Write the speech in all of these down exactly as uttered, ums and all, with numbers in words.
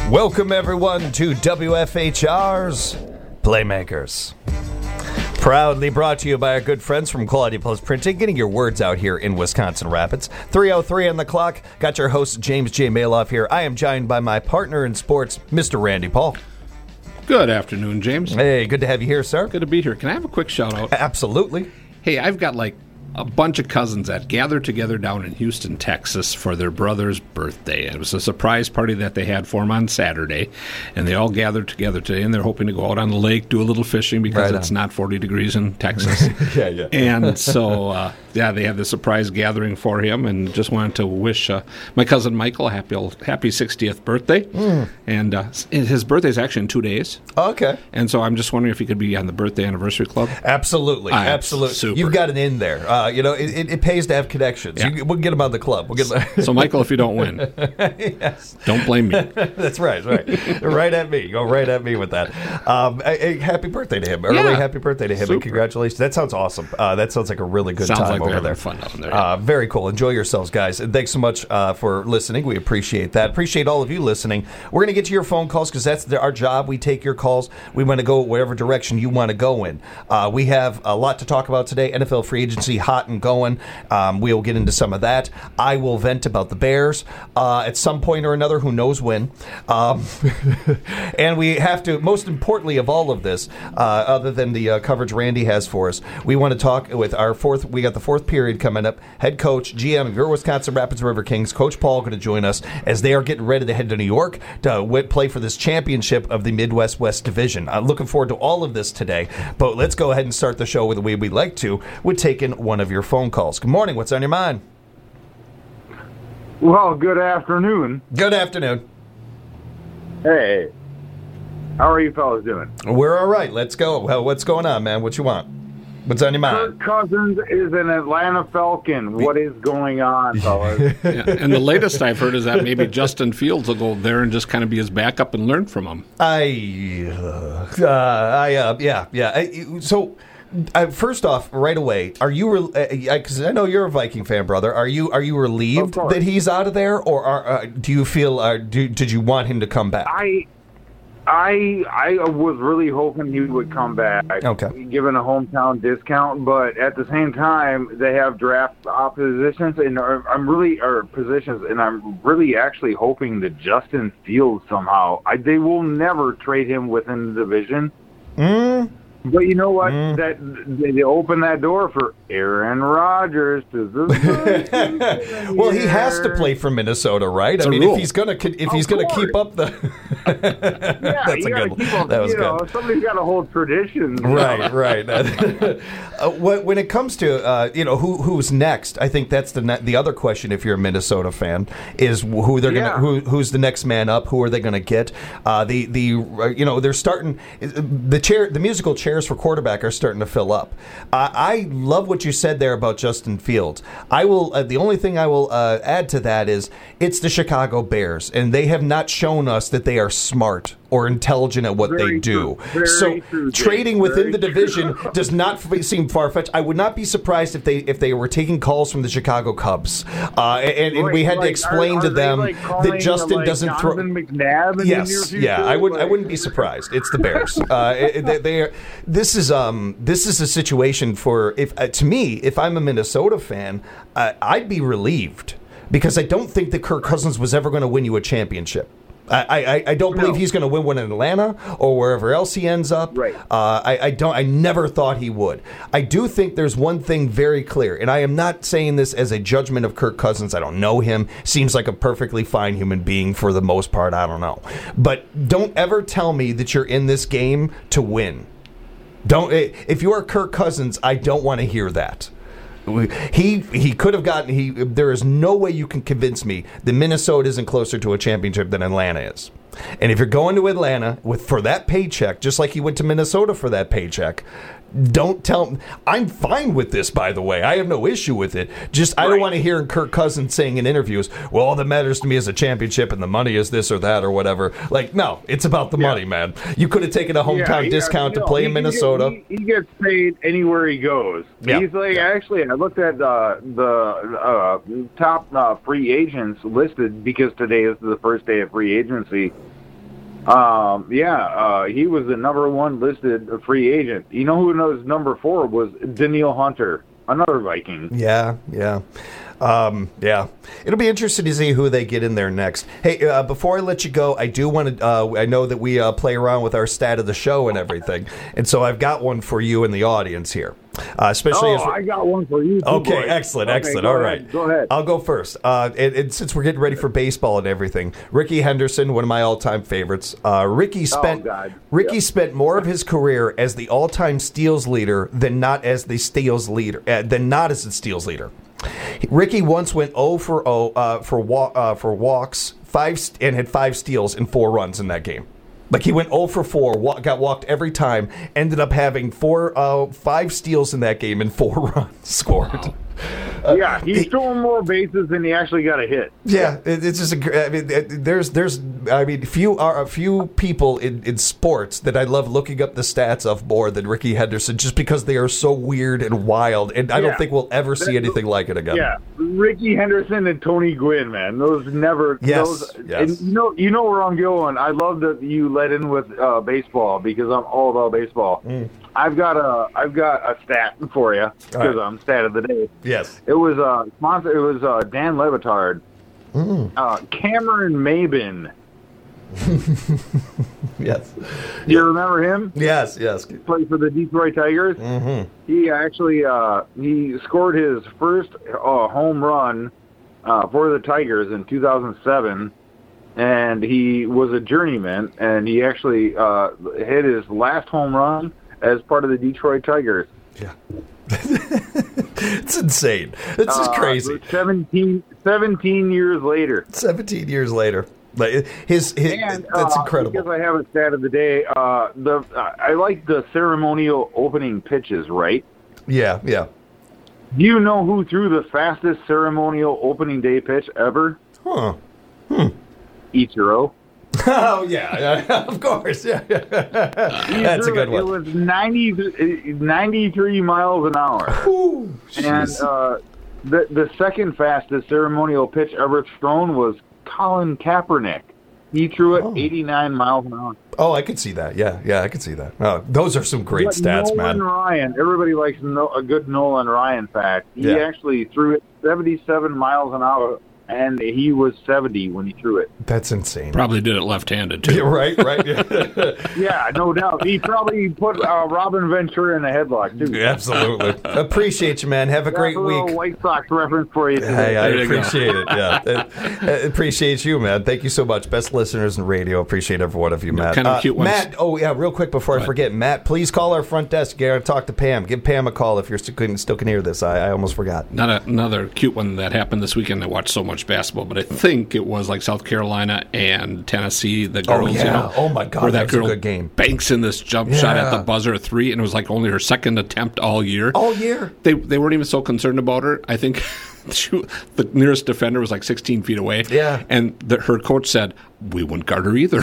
Welcome, everyone, to W F H R's Playmakers. Proudly brought to you by our good friends from Quality Plus Printing, getting your words out here in Wisconsin Rapids. three oh three on the clock. Got your host, James J. Maloff here. I am joined by my partner in sports, Mister Randy Paul. Good afternoon, James. Hey, good to have you here, sir. Good to be here. Can I have a quick shout out? Absolutely. Hey, I've got like a bunch of cousins that gathered together down in Houston, Texas for their brother's birthday. It was a surprise party that they had for him on Saturday, and they all gathered together today, and they're hoping to go out on the lake, do a little fishing because Right it's on. not forty degrees in Texas. yeah, yeah. And so, uh, yeah, they had the surprise gathering for him, and just wanted to wish uh, my cousin Michael a happy, happy sixtieth birthday. Mm. And uh, his birthday is actually in two days. Okay. And so I'm just wondering if he could be on the birthday anniversary club. Absolutely. Ah, Absolutely. super. You've got an in there. Uh, you know, it, it, it pays to have connections. Yeah. You, we'll get them on the club. We'll get So, Michael, if you don't win, yes. don't blame me. That's right. Right. Right at me. Go right at me with that. Um, a, a happy birthday to him. Early Yeah. happy birthday to him. Super. And congratulations. That sounds awesome. Uh, that sounds like a really good Sounds time like they're over having there. fun down there. Uh, very cool. Enjoy yourselves, guys. And thanks so much uh, for listening. We appreciate that. Appreciate all of you listening. We're going to get to your phone calls because that's the, our job. We take your calls. We want to go whatever direction you want to go in. Uh, we have a lot to talk about today. N F L free agency hot and going. Um, we'll get into some of that. I will vent about the Bears uh, at some point or another. Who knows when? Um, and we have to, most importantly of all of this, uh, other than the uh, coverage Randy has for us, we want to talk with our fourth. We got the fourth period coming up. Head coach, G M of your Wisconsin Rapids River Kings, Coach Paul, going to join us as they are getting ready to head to New York to w- play for this championship of the Midwest West Division. I'm looking forward to all of this today. But let's go ahead and start the show with the way we like to, with taking one of your phone calls. Good morning. What's on your mind? Well, good afternoon. Good afternoon. Hey, how are you fellas doing? We're all right. Let's go. Well, what's going on, man? What you want? What's on your mind? Kirk Cousins is an Atlanta Falcon. What is going on, fellas? Yeah. And the latest I've heard is that maybe Justin Fields will go there and just kind of be his backup and learn from him. I, uh, I, uh, yeah, yeah. I, so, uh, first off, right away, are you? Because uh, I know you're a Viking fan, brother. Are you? Are you relieved that he's out of there, or are, uh, do you feel? Uh, do, did you want him to come back? I, I, I was really hoping he would come back. Okay. Given a hometown discount, but at the same time, they have draft oppositions, and I'm really or positions, and I'm really actually hoping that Justin Fields somehow. I, they will never trade him within the division. Mm. But you know what? Mm. That they, they open that door for Aaron Rodgers. Well, he has to play for Minnesota, right? It's I a mean, rule. if he's gonna if Of he's gonna course. keep up the, Yeah, that's you a gotta good. keep up, That was you know, good. somebody's got to hold traditions. you know? Right, right. uh, when when it comes to uh, you know who who's next, I think that's the ne- the other question. If you're a Minnesota fan, is who they're Yeah. gonna who who's the next man up? Who are they gonna get? Uh, the the uh, you know they're starting the chair the musical chairs for quarterback are starting to fill up. Uh, I love what you said there about Justin Fields. I will. Uh, the only thing I will uh, add to that is it's the Chicago Bears, and they have not shown us that they are smart or intelligent at what Very they do. true. Very so true, Jake. trading within Very the division does not f- seem far fetched. I would not be surprised if they if they were taking calls from the Chicago Cubs, uh, and, and we had Like, to explain are- to are they, them like, that calling, Justin like, doesn't throw. Donovan McNabb in the near Yes, future? yeah, I wouldn't. I Like- wouldn't be surprised. It's the Bears. Uh, it- they, they are, this is um this is a situation for if uh, to me if I'm a Minnesota fan, uh, I'd be relieved because I don't think that Kirk Cousins was ever going to win you a championship. I, I, I don't believe No. he's going to win one in Atlanta or wherever else he ends up. Right. Uh, I, I don't. I never thought he would. I do think there's one thing very clear, and I am not saying this as a judgment of Kirk Cousins. I don't know him. Seems like a perfectly fine human being for the most part. I don't know, but don't ever tell me that you're in this game to win. Don't. If you are Kirk Cousins, I don't want to hear that. He he could have gotten he. There is no way you can convince me that Minnesota isn't closer to a championship than Atlanta is. And if you're going to Atlanta with for that paycheck, just like he went to Minnesota for that paycheck, don't tell. I'm fine with this, by the way. I have no issue with it. Just I don't Right. want to hear Kirk Cousins saying in interviews, "Well, all that matters to me is a championship, and the money is this or that or whatever." Like, no, it's about the Yeah. money, man. You could have taken a hometown Yeah, discount yeah, to no, play he- in he- Minnesota. He, he gets paid anywhere he goes. Yeah. He's like, actually, I looked at uh, the uh, top uh, free agents listed because today is the first day of free agency. Um, yeah, uh, he was the number one listed free agent. You know who knows number four was Daniil Hunter, another Viking. Yeah, yeah. Um, yeah, it'll be interesting to see who they get in there next. Hey, uh, before I let you go, I do want to. Uh, I know that we uh, play around with our stat of the show and everything, and so I've got one for you in the audience here. Uh, especially oh, as I got one for you. Too, okay, boy. excellent, okay, excellent. All right, ahead, go ahead. I'll go first. Uh, and, and since we're getting ready for baseball and everything, Ricky Henderson, one of my all-time favorites. Uh, Ricky spent oh, God. Ricky yep. spent more of his career as the all-time steals leader than not as the steals leader uh, than not as the steals leader. Ricky once went zero for zero uh, for wa- uh, for walks, five st- and had five steals and four runs in that game. Like he went zero for four, wa- got walked every time, ended up having four, uh, five steals in that game and four runs scored. Wow. Uh, yeah, he's throwing more bases than he actually got a hit. Yeah, it, it's just a, I mean, it, there's there's I mean, few are a few people in, in sports that I love looking up the stats of more than Ricky Henderson, just because they are so weird and wild, and I yeah. don't think we'll ever see anything like it again. Yeah, Ricky Henderson and Tony Gwynn, man, those never. Yes, those, yes. And you know, you know where I'm going. I love that you let in with uh, baseball because I'm all about baseball. Mm. I've got a I've got a stat for you because right. I'm stat of the day. Yes, it was uh sponsor. It was uh, Dan Le Batard, mm. uh, Cameron Maybin. Yes, you yeah. remember him? Yes, yes. He played for the Detroit Tigers. Mm-hmm. He actually uh, he scored his first uh, home run uh, for the Tigers in two thousand seven. And he was a journeyman, and he actually uh, hit his last home run as part of the Detroit Tigers. Yeah. It's insane. It's just uh, crazy. seventeen, seventeen years later. seventeen years later. Like his, his and, that's uh, incredible. Because I have a stat of the day, uh, the uh, I like the ceremonial opening pitches, right? Yeah, yeah. Do you know who threw the fastest ceremonial opening day pitch ever? Huh. Hmm. Ichiro. Oh, yeah, yeah, of course. Yeah, yeah. That's a good one. It was ninety, ninety-three miles an hour. Ooh, and uh, the the second fastest ceremonial pitch ever thrown was Colin Kaepernick. He threw it oh. eighty-nine miles an hour. Oh, I could see that. Yeah, yeah, I could see that. Oh, those are some great but stats, Nolan man. Nolan Ryan, everybody likes no, a good Nolan Ryan fact. He yeah. actually threw it seventy-seven miles an hour. And he was seventy when he threw it. That's insane. Probably did it left-handed, too. Yeah, right, right. Yeah, no doubt. He probably put uh, Robin Ventura in a headlock, too. Absolutely. Appreciate you, man. Have a That's great a week. White Sox reference for you today. Hey, I appreciate it. Yeah, I appreciate you, man. Thank you so much. Best listeners in radio. Appreciate every one of you, Matt. Kind of uh, cute ones. Matt, oh, yeah, real quick before I forget. Matt, please call our front desk. You got to talk to Pam. Give Pam a call if you're still can, still can hear this. I, I almost forgot. Not a, another cute one that happened this weekend. I watched so much basketball, but I think it was like South Carolina and Tennessee, the girls, oh, yeah. you know. Oh, my God, where that, that girl was a good game. Banks in this jump yeah. shot at the buzzer at three, and it was like only her second attempt all year. All year? They they weren't even so concerned about her. I think she, the nearest defender was like sixteen feet away. Yeah. And the, her coach said, we wouldn't guard her either.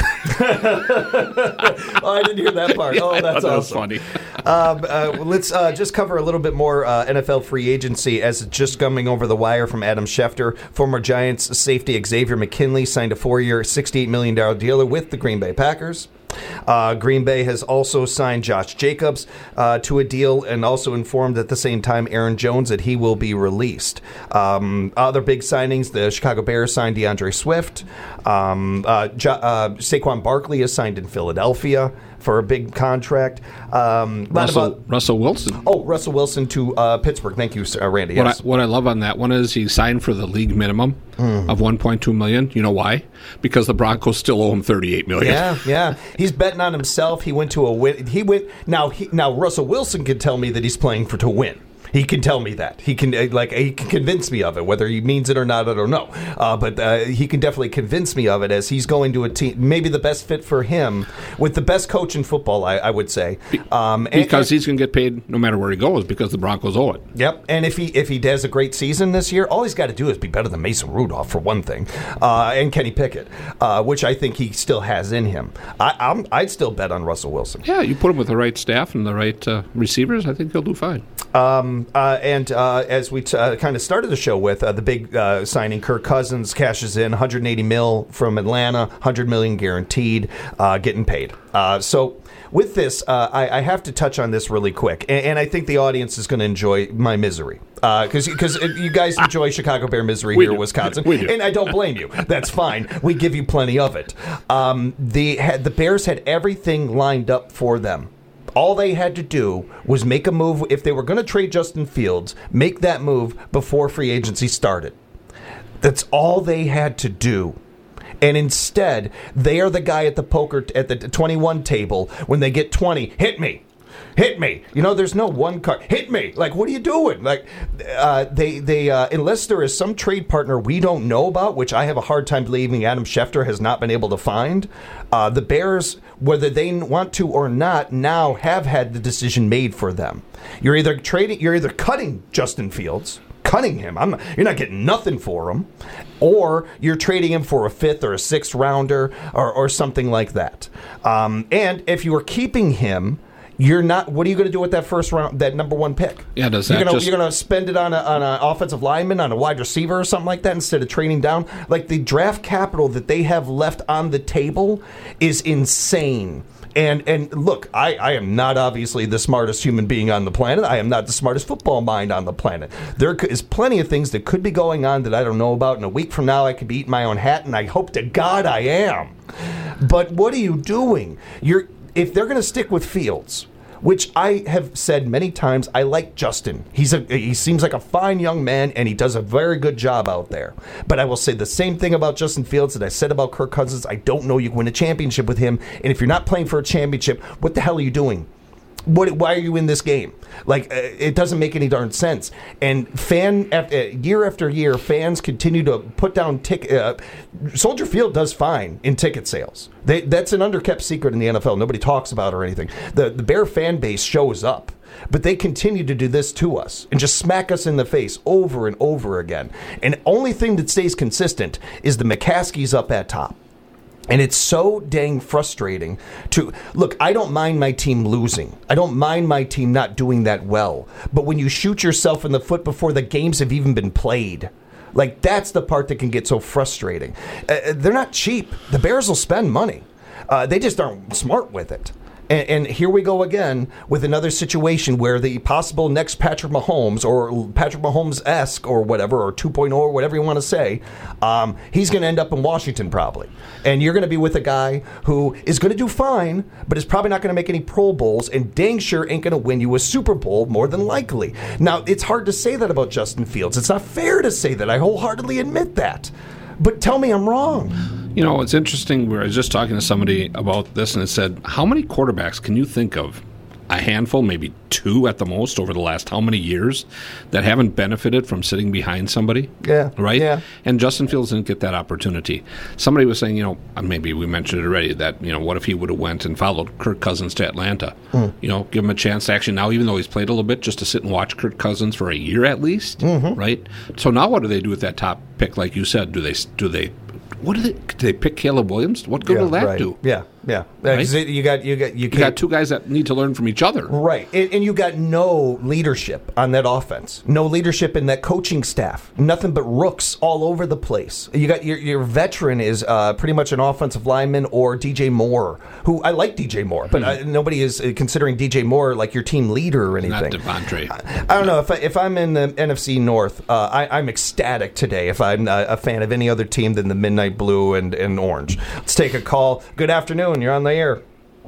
Oh, I didn't hear that part. Yeah, oh, that's that awesome. was funny. um, uh, let's uh, just cover a little bit more uh, N F L free agency as it's just coming over the wire from Adam Schefter. Former Giants safety Xavier McKinley signed a four-year, sixty-eight million dollars deal with the Green Bay Packers. Uh, Green Bay has also signed Josh Jacobs uh, to a deal and also informed at the same time Aaron Jones that he will be released. Um, other big signings, the Chicago Bears signed DeAndre Swift. Um, uh, jo- uh, Saquon Barkley is signed in Philadelphia for a big contract. Um, Russell, about, Russell Wilson. Oh, Russell Wilson to uh, Pittsburgh. Thank you, uh, Randy. What, yes. I, what I love on that one is he signed for the league minimum mm. of one point two million dollars. You know why? Because the Broncos still owe him thirty-eight million dollars. Yeah, yeah. He's betting on himself. He went to a win. He went now. He, now Russell Wilson can tell me that he's playing for to win. He can tell me that. He can like he can convince me of it. Whether he means it or not, I don't know. Uh, but uh, he can definitely convince me of it as he's going to a team, maybe the best fit for him with the best coach in football, I, I would say. Um, and, because he's going to get paid no matter where he goes because the Broncos owe it. Yep. And if he if he does a great season this year, all he's got to do is be better than Mason Rudolph for one thing, uh, and Kenny Pickett, uh, which I think he still has in him. I, I'm, I'd still bet on Russell Wilson. Yeah, you put him with the right staff and the right uh, receivers, I think he'll do fine. Um, uh, and uh, as we t- uh, kind of started the show with, uh, the big uh, signing, Kirk Cousins cashes in one hundred eighty mil from Atlanta, one hundred million guaranteed, uh, getting paid. Uh, so with this, uh, I, I have to touch on this really quick, and, and I think the audience is going to enjoy my misery. Because uh, because you guys enjoy Chicago Bear misery we here do. in Wisconsin, We do. and I don't blame you. That's fine. We give you plenty of it. Um, the had, the Bears had everything lined up for them. All they had to do was make a move. If they were going to trade Justin Fields, make that move before free agency started. That's all they had to do. And instead, they are the guy at the poker at the twenty-one table when they get twenty. Hit me. Hit me. You know, there's no one card. Hit me. Like, what are you doing? Like, uh, they, they uh, unless there is some trade partner we don't know about, which I have a hard time believing Adam Schefter has not been able to find, uh, the Bears, whether they want to or not, now have had the decision made for them. You're either trading, you're either cutting Justin Fields, cutting him. I'm not, you're not getting nothing for him, or you're trading him for a fifth or a sixth rounder or, or something like that. Um, and if you are keeping him, you're not. What are you going to do with that first round, that number one pick? Yeah, does you're that gonna, just... You're going to spend it on a, on an offensive lineman, on a wide receiver or something like that instead of trading down? Like, the draft capital that they have left on the table is insane. And and look, I, I am not obviously the smartest human being on the planet. I am not the smartest football mind on the planet. There is plenty of things that could be going on that I don't know about. And a week from now, I could be eating my own hat, and I hope to God I am. But what are you doing? You're if they're going to stick with Fields, which I have said many times, I like Justin. He's a he seems like a fine young man, and he does a very good job out there. But I will say the same thing about Justin Fields that I said about Kirk Cousins. I don't know you can win a championship with him, and if you're not playing for a championship, what the hell are you doing? What? Why are you in this game? Like, uh, it doesn't make any darn sense. And fan after, uh, year after year, fans continue to put down ticket. Uh, Soldier Field does fine in ticket sales. They, that's an underkept secret in the N F L. Nobody talks about it or anything. The the Bear fan base shows up, but they continue to do this to us and just smack us in the face over and over again. And the only thing that stays consistent is the McCaskies up at top. And it's so dang frustrating to look. I don't mind my team losing. I don't mind my team not doing that well. But when you shoot yourself in the foot before the games have even been played, like, that's the part that can get so frustrating. Uh, they're not cheap. The Bears will spend money. Uh, they just aren't smart with it. And, and here we go again with another situation where the possible next Patrick Mahomes or Patrick Mahomes-esque or whatever, or two point oh or whatever you want to say, um, he's going to end up in Washington probably. And you're going to be with a guy who is going to do fine, but is probably not going to make any Pro Bowls and dang sure ain't going to win you a Super Bowl more than likely. Now, it's hard to say that about Justin Fields. It's not fair to say that. I wholeheartedly admit that. But tell me I'm wrong. You know, it's interesting. I was just talking to somebody about this, and it said, how many quarterbacks can you think of, a handful, maybe two at the most, over the last how many years, that haven't benefited from sitting behind somebody? Yeah. Right? Yeah. And Justin Fields didn't get that opportunity. Somebody was saying, you know, maybe we mentioned it already, that, you know, what if he would have went and followed Kirk Cousins to Atlanta? Mm. You know, give him a chance to actually now, even though he's played a little bit, just to sit and watch Kirk Cousins for a year at least, mm-hmm. right? So now what do they do with that top pick, like you said? Do they do they What do they? Do they pick Caleb Williams? What good yeah, will that right. do? Yeah, yeah. Right? You got you got you, you got two guys that need to learn from each other, right? And, and you got no leadership on that offense, no leadership in that coaching staff. Nothing but rooks all over the place. You got your your veteran is uh, pretty much an offensive lineman, or D J Moore, who I like D J Moore, but mm-hmm. I, nobody is considering D J Moore like your team leader or anything. Not Devontae. I, I don't know if I, if I'm in the N F C North, uh, I, I'm ecstatic today. If I'm a, a fan of any other team than the Midnight Blue and, and Orange. Let's take a call. Good afternoon. You're on the air.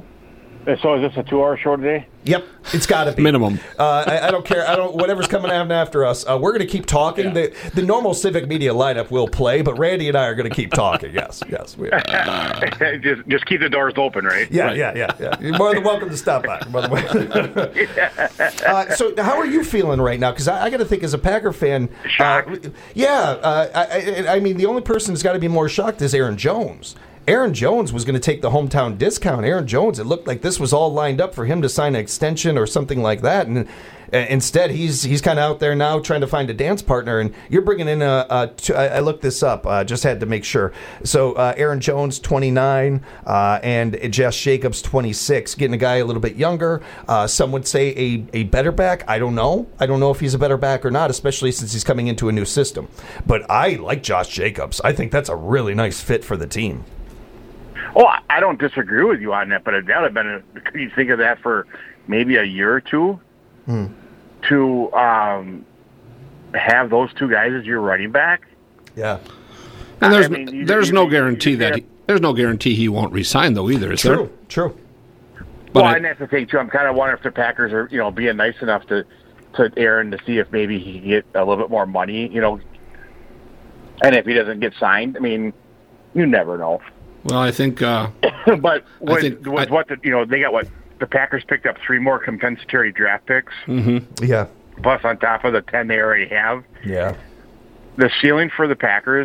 So is this a two-hour show today? Yep, it's got to be minimum. Uh, I, I don't care. I don't. Whatever's coming out after us, uh, we're going to keep talking. Yeah. The the normal Civic Media lineup will play, but Randy and I are going to keep talking. Yes, yes. We are. just just keep the doors open, right? Yeah, right. yeah, yeah, yeah. You're more than welcome to stop by. By the way. uh, so, how are you feeling right now? Because I, I got to think, as a Packer fan, shocked. Uh, yeah. Uh, I, I, I mean, the only person who's got to be more shocked is Aaron Jones. Aaron Jones was going to take the hometown discount. Aaron Jones, it looked like this was all lined up for him to sign an extension or something like that, and uh, instead he's he's kind of out there now trying to find a dance partner. And you're bringing in a, a t- I looked this up, uh, just had to make sure. So uh, Aaron Jones, twenty-nine, uh, and Josh Jacobs, twenty-six, getting a guy a little bit younger. Uh, some would say a, a better back. I don't know. I don't know if he's a better back or not, especially since he's coming into a new system. But I like Josh Jacobs. I think that's a really nice fit for the team. Oh, I don't disagree with you on that, but that would have been a, could you think of that for maybe a year or two hmm. to um, have those two guys as your running back? Yeah. And there's I mean, you, there's you, no you, guarantee you, that he, there's no guarantee he won't resign though either, is true, there? True. But well, I, and that's the thing too. I'm kind of wondering if the Packers are, you know, being nice enough to to Aaron to see if maybe he can get a little bit more money, you know, and if he doesn't get signed, I mean, you never know. Well, I think. Uh, but with, I think with I, what the, you know, they got what the Packers picked up three more compensatory draft picks. Mm-hmm. Yeah. Plus on top of the ten they already have. Yeah. The ceiling for the Packers,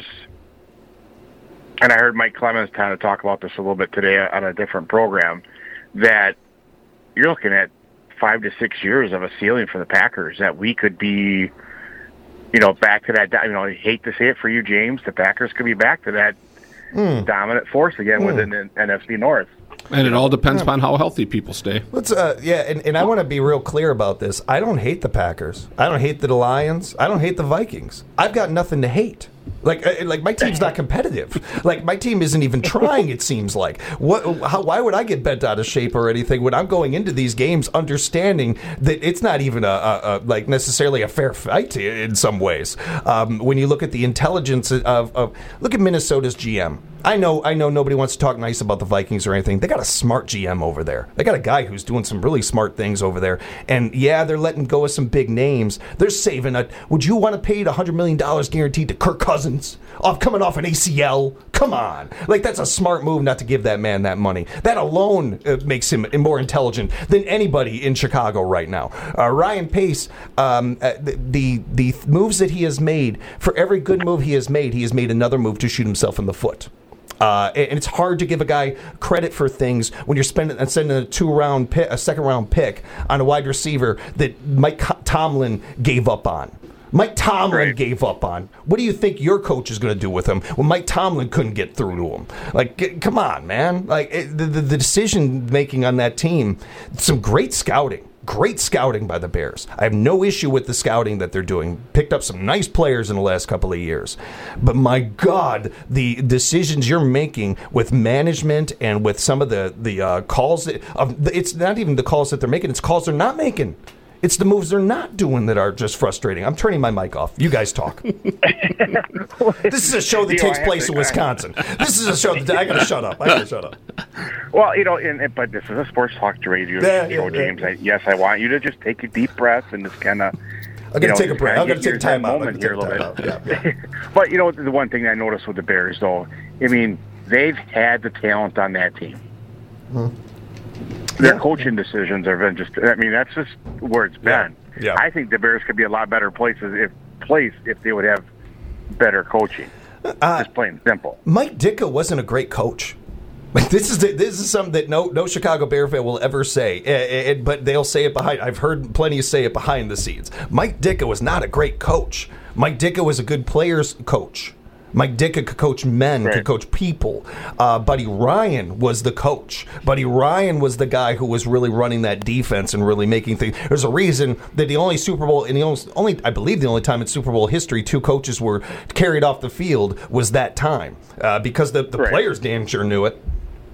and I heard Mike Clemens kind of talk about this a little bit today on a different program, that you're looking at five to six years of a ceiling for the Packers, that we could be, you know, back to that, you know, I hate to say it for you, James, the Packers could be back to that mm. dominant force again mm. within the N F C North. And it all depends yeah. upon how healthy people stay. Let's, uh, yeah, and, and I want to be real clear about this. I don't hate the Packers. I don't hate the Lions. I don't hate the Vikings. I've got nothing to hate. Like, uh, like my team's not competitive. Like, my team isn't even trying, it seems like. What? How, why would I get bent out of shape or anything when I'm going into these games understanding that it's not even a, a, a like necessarily a fair fight in some ways? Um, when you look at the intelligence of, of look at Minnesota's G M. I know, I know nobody wants to talk nice about the Vikings or anything. They got a smart G M over there. They got a guy who's doing some really smart things over there. And yeah, they're letting go of some big names. They're saving it. Would you want to pay one hundred million dollars guaranteed to Kirk Cousins off coming off an A C L? Come on. Like, that's a smart move not to give that man that money. That alone uh, makes him more intelligent than anybody in Chicago right now. Uh, Ryan Pace, um, uh, the, the the moves that he has made, for every good move he has made, he has made another move to shoot himself in the foot. Uh, and it's hard to give a guy credit for things when you're spending and sending a two round pick, a second round pick on a wide receiver that Mike Tomlin gave up on. Mike Tomlin right. gave up on. What do you think your coach is going to do with him when Mike Tomlin couldn't get through to him? Like, get, come on, man! Like it, the, the the decision making on that team, some great scouting. Great scouting by the Bears. I have no issue with the scouting that they're doing. Picked up some nice players in the last couple of years. But my God, the decisions you're making with management and with some of the, the uh, calls, that, uh, it's not even the calls that they're making, it's calls they're not making. It's the moves they're not doing that are just frustrating. I'm turning my mic off. You guys talk. This is a show that you takes know, place to, in Wisconsin. This is a show that I got to shut up. I got to shut up. Well, you know, and, and, but this is a sports talk radio yeah, show, yeah, James. yeah. I, yes, I want you to just take a deep breath and just kind of. I'm going to take a break. I'm going to take time out. Here a little bit. Yeah, yeah. But you know, the one thing I noticed with the Bears, though, I mean, they've had the talent on that team. Hmm. Their yeah. coaching decisions have been just, I mean, that's just where it's been. Yeah. Yeah. I think the Bears could be a lot better places if place if they would have better coaching. Uh, just plain simple. Mike Ditka wasn't a great coach. Like, this is this is something that no no Chicago Bear fan will ever say, it, it, but they'll say it behind. I've heard plenty say it behind the scenes. Mike Ditka was not a great coach. Mike Ditka was a good players coach. Mike Ditka could coach men, right. could coach people. Uh, Buddy Ryan was the coach. Buddy Ryan was the guy who was really running that defense and really making things. There's a reason that the only Super Bowl, and the only, only, I believe the only time in Super Bowl history two coaches were carried off the field was that time. Uh, because the, the right. players damn sure knew it.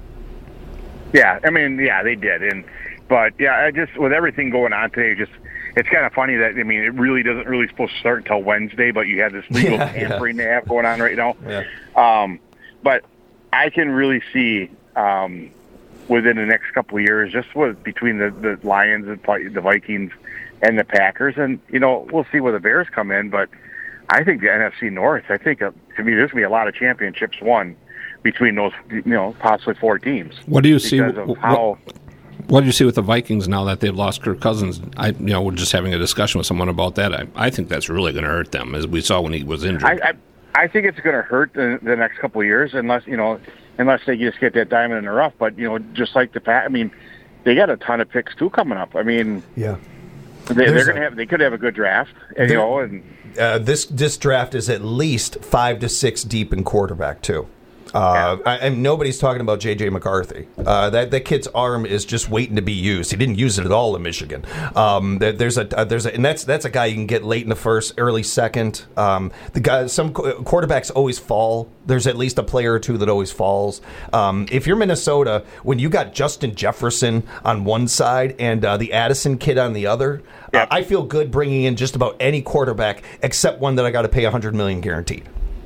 Yeah, I mean, yeah, they did. And But, yeah, I just with everything going on today, just it's kind of funny that, I mean, it really doesn't really supposed to start until Wednesday, but you have this legal yeah, tampering yeah. they have going on right now. Yeah. Um, but I can really see um, within the next couple of years, just with between the, the Lions and the Vikings and the Packers, and, you know, we'll see where the Bears come in, but I think the N F C North, I think, uh, to me, there's going to be a lot of championships won between those, you know, possibly four teams. What do you see? Because of how... What? What do you see with the Vikings now that they've lost Kirk Cousins? I, you know, we're just having a discussion with someone about that. I, I think that's really going to hurt them, as we saw when he was injured. I, I, I think it's going to hurt the, the next couple of years, unless you know, unless they just get that diamond in the rough. But, you know, just like the Pack, I mean, they got a ton of picks, too, coming up. I mean, yeah, they, they're going to have, they could have a good draft, and, you know, and uh, this, this draft is at least five to six deep in quarterback, too. Uh, I, and nobody's talking about J J McCarthy. Uh, that that kid's arm is just waiting to be used. He didn't use it at all in Michigan. Um, there, there's a uh, there's a, and that's that's a guy you can get late in the first, early second. Um, the guy, some quarterbacks always fall. There's at least a player or two that always falls. Um, if you're Minnesota, when you got Justin Jefferson on one side and uh, the Addison kid on the other, yep. uh, I feel good bringing in just about any quarterback except one that I got to pay one hundred million dollars guaranteed.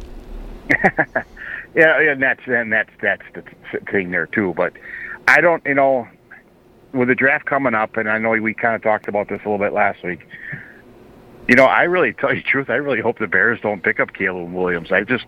Yeah, and that's and that's that's the thing there too. But I don't, you know, with the draft coming up, and I know we kind of talked about this a little bit last week. You know, I really tell you the truth. I really hope the Bears don't pick up Caleb Williams. I just,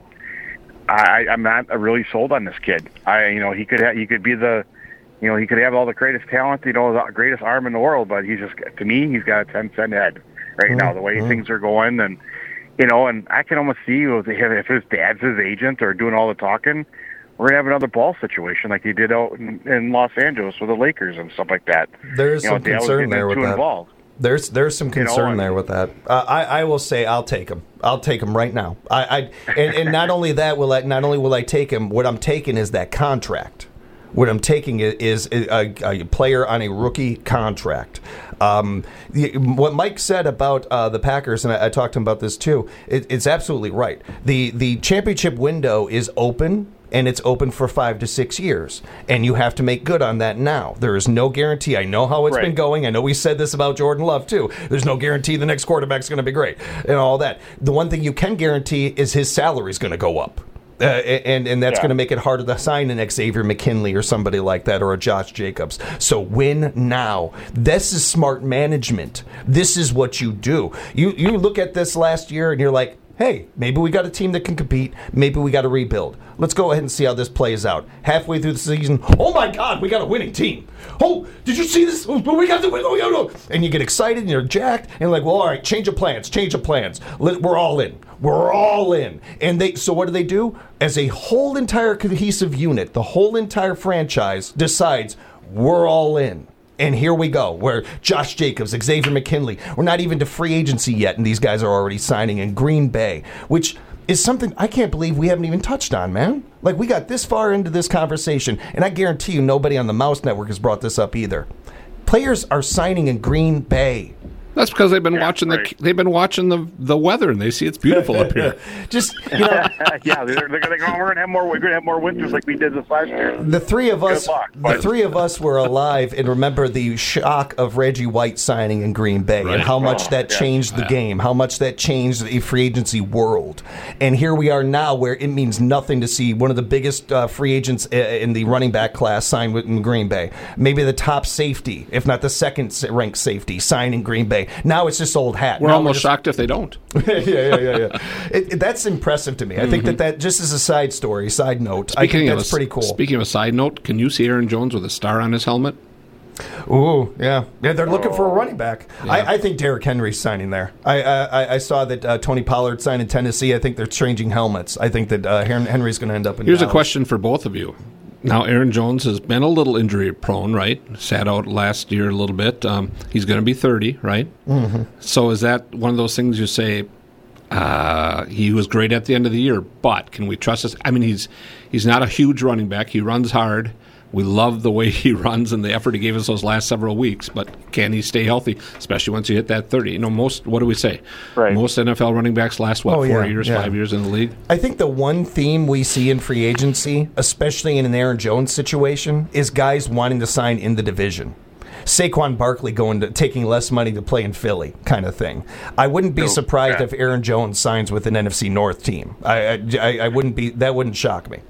I, I'm not really sold on this kid. I, you know, he could have, he could be the, you know, he could have all the greatest talent, you know, the greatest arm in the world. But he's just, to me, he's got a ten cent head right mm-hmm. now. The way mm-hmm. things are going, and. You know, and I can almost see if his dad's his agent or doing all the talking, we're going to have another ball situation like he did out in, in Los Angeles with the Lakers and stuff like that. There is you some know, concern there with that. Involved. There's there's some concern you know, there with that. Uh, I I will say I'll take him. I'll take him right now. I, I and, and not only that will I not only will I take him. What I'm taking is that contract. What I'm taking is a, a player on a rookie contract. Um, what Mike said about uh, the Packers, and I, I talked to him about this too, it, it's absolutely right. The the championship window is open, and it's open for five to six years. And you have to make good on that now. There is no guarantee. I know how it's right. been going. I know we said this about Jordan Love, too. There's no guarantee the next quarterback's going to be great and all that. The one thing you can guarantee is his salary is going to go up. Uh, and and that's yeah. going to make it harder to sign an Xavier McKinley or somebody like that, or a Josh Jacobs. So win now. This is smart management. This is what you do. You you look at this last year and you're like, hey, maybe we got a team that can compete. Maybe we got to rebuild. Let's go ahead and see how this plays out. Halfway through the season, oh my God, we got a winning team. Oh, did you see this? We got the win. Oh, and you get excited and you're jacked and like, well, all right, change of plans, change of plans. We're all in. We're all in. And they. So what do they do? As a whole entire cohesive unit, the whole entire franchise decides we're all in. And here we go, where Josh Jacobs, Xavier McKinley, we're not even to free agency yet, and these guys are already signing in Green Bay, which is something I can't believe we haven't even touched on, man. Like, we got this far into this conversation, and I guarantee you nobody on the Mouse Network has brought this up either. Players are signing in Green Bay. That's because they've been yeah, watching right. the they've been watching the the weather and they see it's beautiful up here. Just you know, yeah, they're, they're going to we're going to have more we're going to have more winters like we did this last year. The three of us, luck, the three of us were alive and remember the shock of Reggie White signing in Green Bay right. and how much oh, that yeah. changed the yeah. game, how much that changed the free agency world. And here we are now, where it means nothing to see one of the biggest uh, free agents in the running back class sign with in Green Bay. Maybe the top safety, if not the second ranked safety, sign in Green Bay. Now it's just old hat. We're now almost we're just, shocked if they don't. yeah, yeah, yeah, yeah. It, it, that's impressive to me. I mm-hmm. think that that just as a side story, side note, Speaking I think of that's a, pretty cool. Speaking of a side note, can you see Aaron Jones with a star on his helmet? Ooh, yeah, yeah. They're looking for a running back. Yeah. I, I think Derrick Henry's signing there. I I, I saw that uh, Tony Pollard signed in Tennessee. I think they're changing helmets. I think that uh, Henry's going to end up in. Here's Dallas. a question for both of you. Now, Aaron Jones has been a little injury prone, right? Sat out last year a little bit. Um, he's going to be thirty, right? Mm-hmm. So is that one of those things you say, uh, he was great at the end of the year, but can we trust this? I mean, he's he's not a huge running back. He runs hard. We love the way he runs and the effort he gave us those last several weeks, but can he stay healthy, especially once you hit that thirty? You know, most, what do we say? Right. Most N F L running backs last, what, Oh, four yeah, years, yeah. five years in the league? I think the one theme we see in free agency, especially in an Aaron Jones situation, is guys wanting to sign in the division. Saquon Barkley going to taking less money to play in Philly, kind of thing. I wouldn't be No, surprised yeah. if Aaron Jones signs with an N F C North team. I, I I wouldn't be. That wouldn't shock me.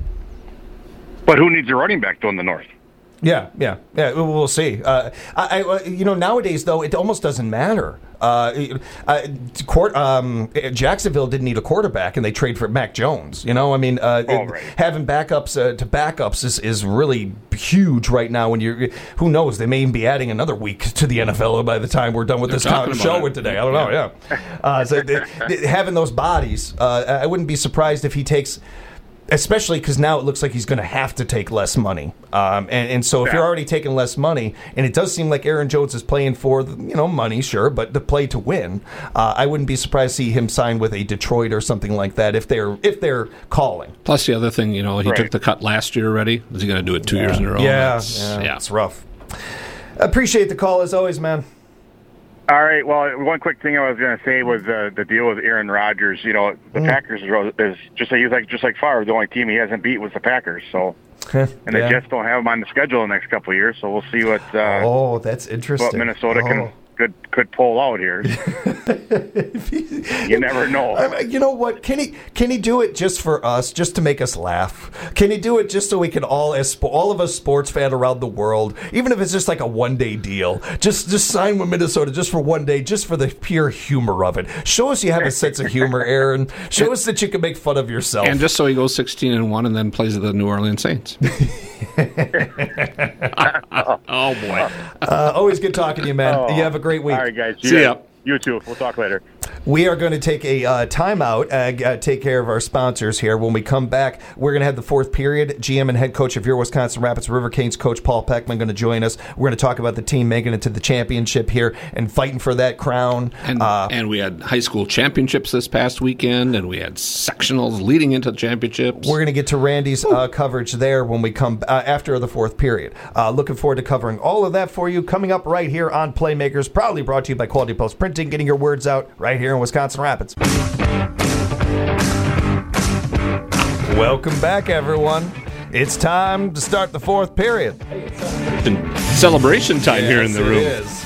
But who needs a running back though in the North? Yeah, yeah, yeah. We'll see. Uh, I, I, you know, nowadays though, it almost doesn't matter. Uh, uh, court, um, Jacksonville didn't need a quarterback, and they trade for Mac Jones. You know, I mean, uh, Oh, right. having backups uh, to backups is, is really huge right now. When you're, who knows, they may even be adding another week to the N F L by the time we're done with They're this time talking show about it. with today. I don't know. Yeah, uh, so they, they, having those bodies, uh, I wouldn't be surprised if he takes. Especially because now it looks like he's going to have to take less money. Um, and, and so if Yeah. you're already taking less money, and it does seem like Aaron Jones is playing for, you know, money, sure, but to play to win, uh, I wouldn't be surprised to see him sign with a Detroit or something like that if they're if they're calling. Plus, the other thing, you know, he Right. took the cut last year already. Is he going to do it two years in a row? Yeah, That's- yeah, yeah. it's rough. Appreciate the call as always, man. All right. Well, one quick thing I was going to say was uh, the deal with Aaron Rodgers. You know, the Mm. Packers is, is just like, like just like Favre. The only team he hasn't beat was the Packers. So, and the Yeah. Jets don't have him on the schedule the next couple of years. So we'll see what uh, Oh, that's interesting. what Minnesota Oh. can could could pull out here. You never know. I mean, you know what? Can he can he do it just for us, just to make us laugh? Can he do it just so we can all, as spo- all of us sports fans around the world, even if it's just like a one day deal, just just sign with Minnesota just for one day, just for the pure humor of it. Show us you have a sense of humor, Aaron. Show us that you can make fun of yourself. And just so he goes sixteen and one and then plays the New Orleans Saints. Oh, boy. uh, always good talking to you, man. Oh. You have a great week. All right, guys. See ya. You too. We'll talk later. We are going to take a uh, timeout, uh, uh, take care of our sponsors here. When we come back, we're going to have the fourth period. G M and head coach of your Wisconsin Rapids River Kings, Coach Paul Peckman, going to join us. We're going to talk about the team making it to the championship here and fighting for that crown. And, uh, and we had high school championships this past weekend, and we had sectionals leading into the championships. We're going to get to Randy's uh, coverage there when we come uh, after the fourth period. Uh, looking forward to covering all of that for you coming up right here on Playmakers, proudly brought to you by Quality Post Printing, getting your words out right here in Wisconsin Rapids. Welcome back, everyone. It's time to start the fourth period. Celebration time here in the Yes, room. it is.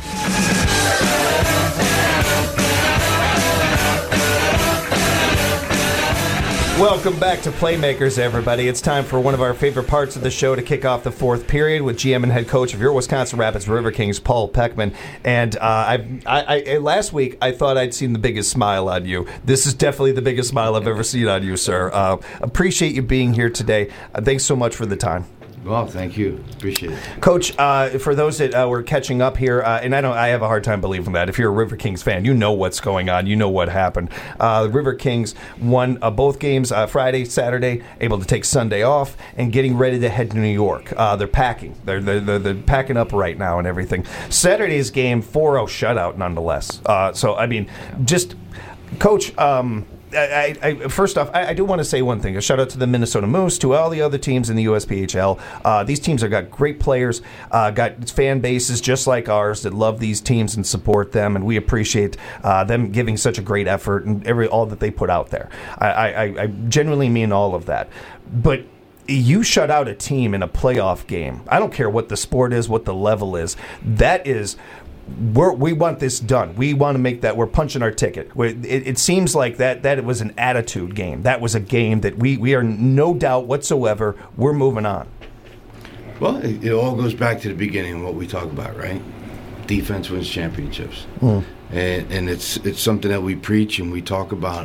Welcome back to Playmakers, everybody. It's time for one of our favorite parts of the show to kick off the fourth period with G M and head coach of your Wisconsin Rapids River Kings, Paul Peckman. And uh, I, I, I, last week, I thought I'd seen the biggest smile on you. This is definitely the biggest smile I've ever seen on you, sir. Uh, appreciate you being here today. Uh, thanks so much for the time. Well, thank you. Appreciate it. Coach, uh, for those that uh, were catching up here, uh, and I don't, I have a hard time believing that. If you're a River Kings fan, you know what's going on. You know what happened. Uh, the River Kings won uh, both games uh, Friday, Saturday, able to take Sunday off, and getting ready to head to New York. Uh, they're packing. They're, they're, they're, they're packing up right now and everything. Saturday's game, four oh shutout nonetheless. Uh, so, I mean, just, Coach... Um, I, I, first off, I, I do want to say one thing. A shout out to the Minnesota Moose, to all the other teams in the U S P H L. Uh, these teams have got great players, uh, got fan bases just like ours that love these teams and support them, and we appreciate uh, them giving such a great effort and every all that they put out there. I, I, I genuinely mean all of that. But you shut out a team in a playoff game. I don't care what the sport is, what the level is. That is... We're, we want this done. We want to make that. We're punching our ticket. We're, it, it seems like that that it was an attitude game. That was a game that we, we are no doubt whatsoever. We're moving on. Well, it, it all goes back to the beginning of what we talk about, right? Defense wins championships, Mm. and and it's it's something that we preach and we talk about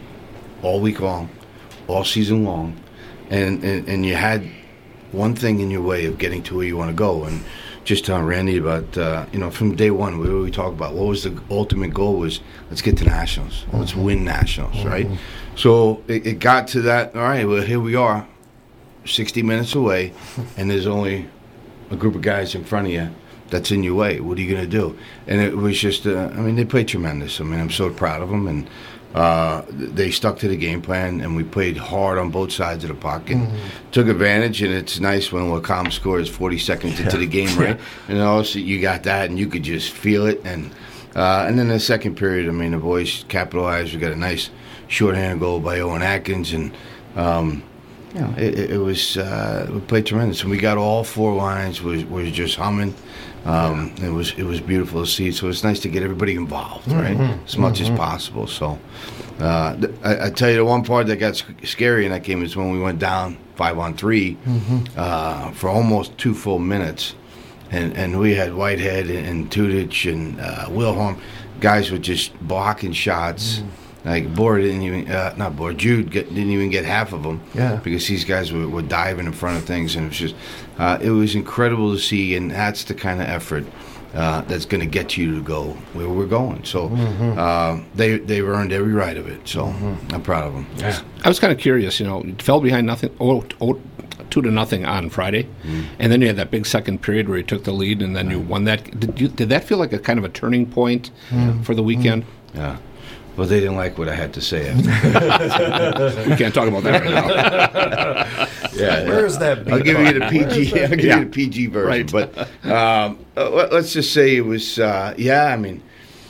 all week long, all season long, and and, and you had one thing in your way of getting to where you want to go, and. Just telling Randy about, uh, you know, from day one, we we talk about what was the ultimate goal was let's get to nationals, mm-hmm. let's win nationals, mm-hmm. right? So it, it got to that. All right, well here we are, sixty minutes away, and there's only a group of guys in front of you that's in your way. What are you going to do? And it was just, uh, I mean, they played tremendous. I mean, I'm so proud of them, and uh, they stuck to the game plan, and we played hard on both sides of the pocket. Mm-hmm. Took advantage, and it's nice when Wacom scores forty seconds into yeah. the game, right? Yeah. And also you got that, and you could just feel it. And uh, and then the second period, I mean, the boys capitalized. We got a nice shorthand goal by Owen Atkins, and um, you know, it, it was uh, we played tremendous, and we got all four lines was was just humming. Um, yeah. It was it was beautiful to see. So it's nice to get everybody involved, right, mm-hmm. as much mm-hmm. as possible. So uh, th- I, I tell you, the one part that got sc- scary in that game is when we went down five on three mm-hmm. uh, for almost two full minutes, and and we had Whitehead and, and Tudich and uh, Wilhelm, guys were just blocking shots. Mm-hmm. Like Boer didn't even, uh, not Boer, Jude get, didn't even get half of them. Yeah. Because these guys were, were diving in front of things, and it was just, uh, it was incredible to see, and that's the kind of effort uh, that's going to get you to go where we're going. So mm-hmm. uh, they they've earned every right of it. So mm-hmm. I'm proud of them. Yeah. I was kind of curious. You know, you fell behind nothing. Oh, oh, two to nothing on Friday, mm. and then you had that big second period where you took the lead, and then mm. you won that. Did you? Did that feel like a kind of a turning point mm. for the weekend? Mm. Yeah. Well, they didn't like what I had to say after. We can't talk about that right now. yeah, Where is that? I'll give you the P G. I'll give yeah. you the P G version. Right. But um, let's just say it was. Uh, yeah, I mean,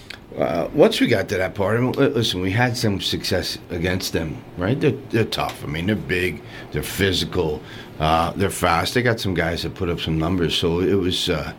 uh, once we got to that part, I mean, listen, we had some success against them. Right? They're they're tough. I mean, they're big. They're physical. Uh, they're fast. They got some guys that put up some numbers. So it was. Uh,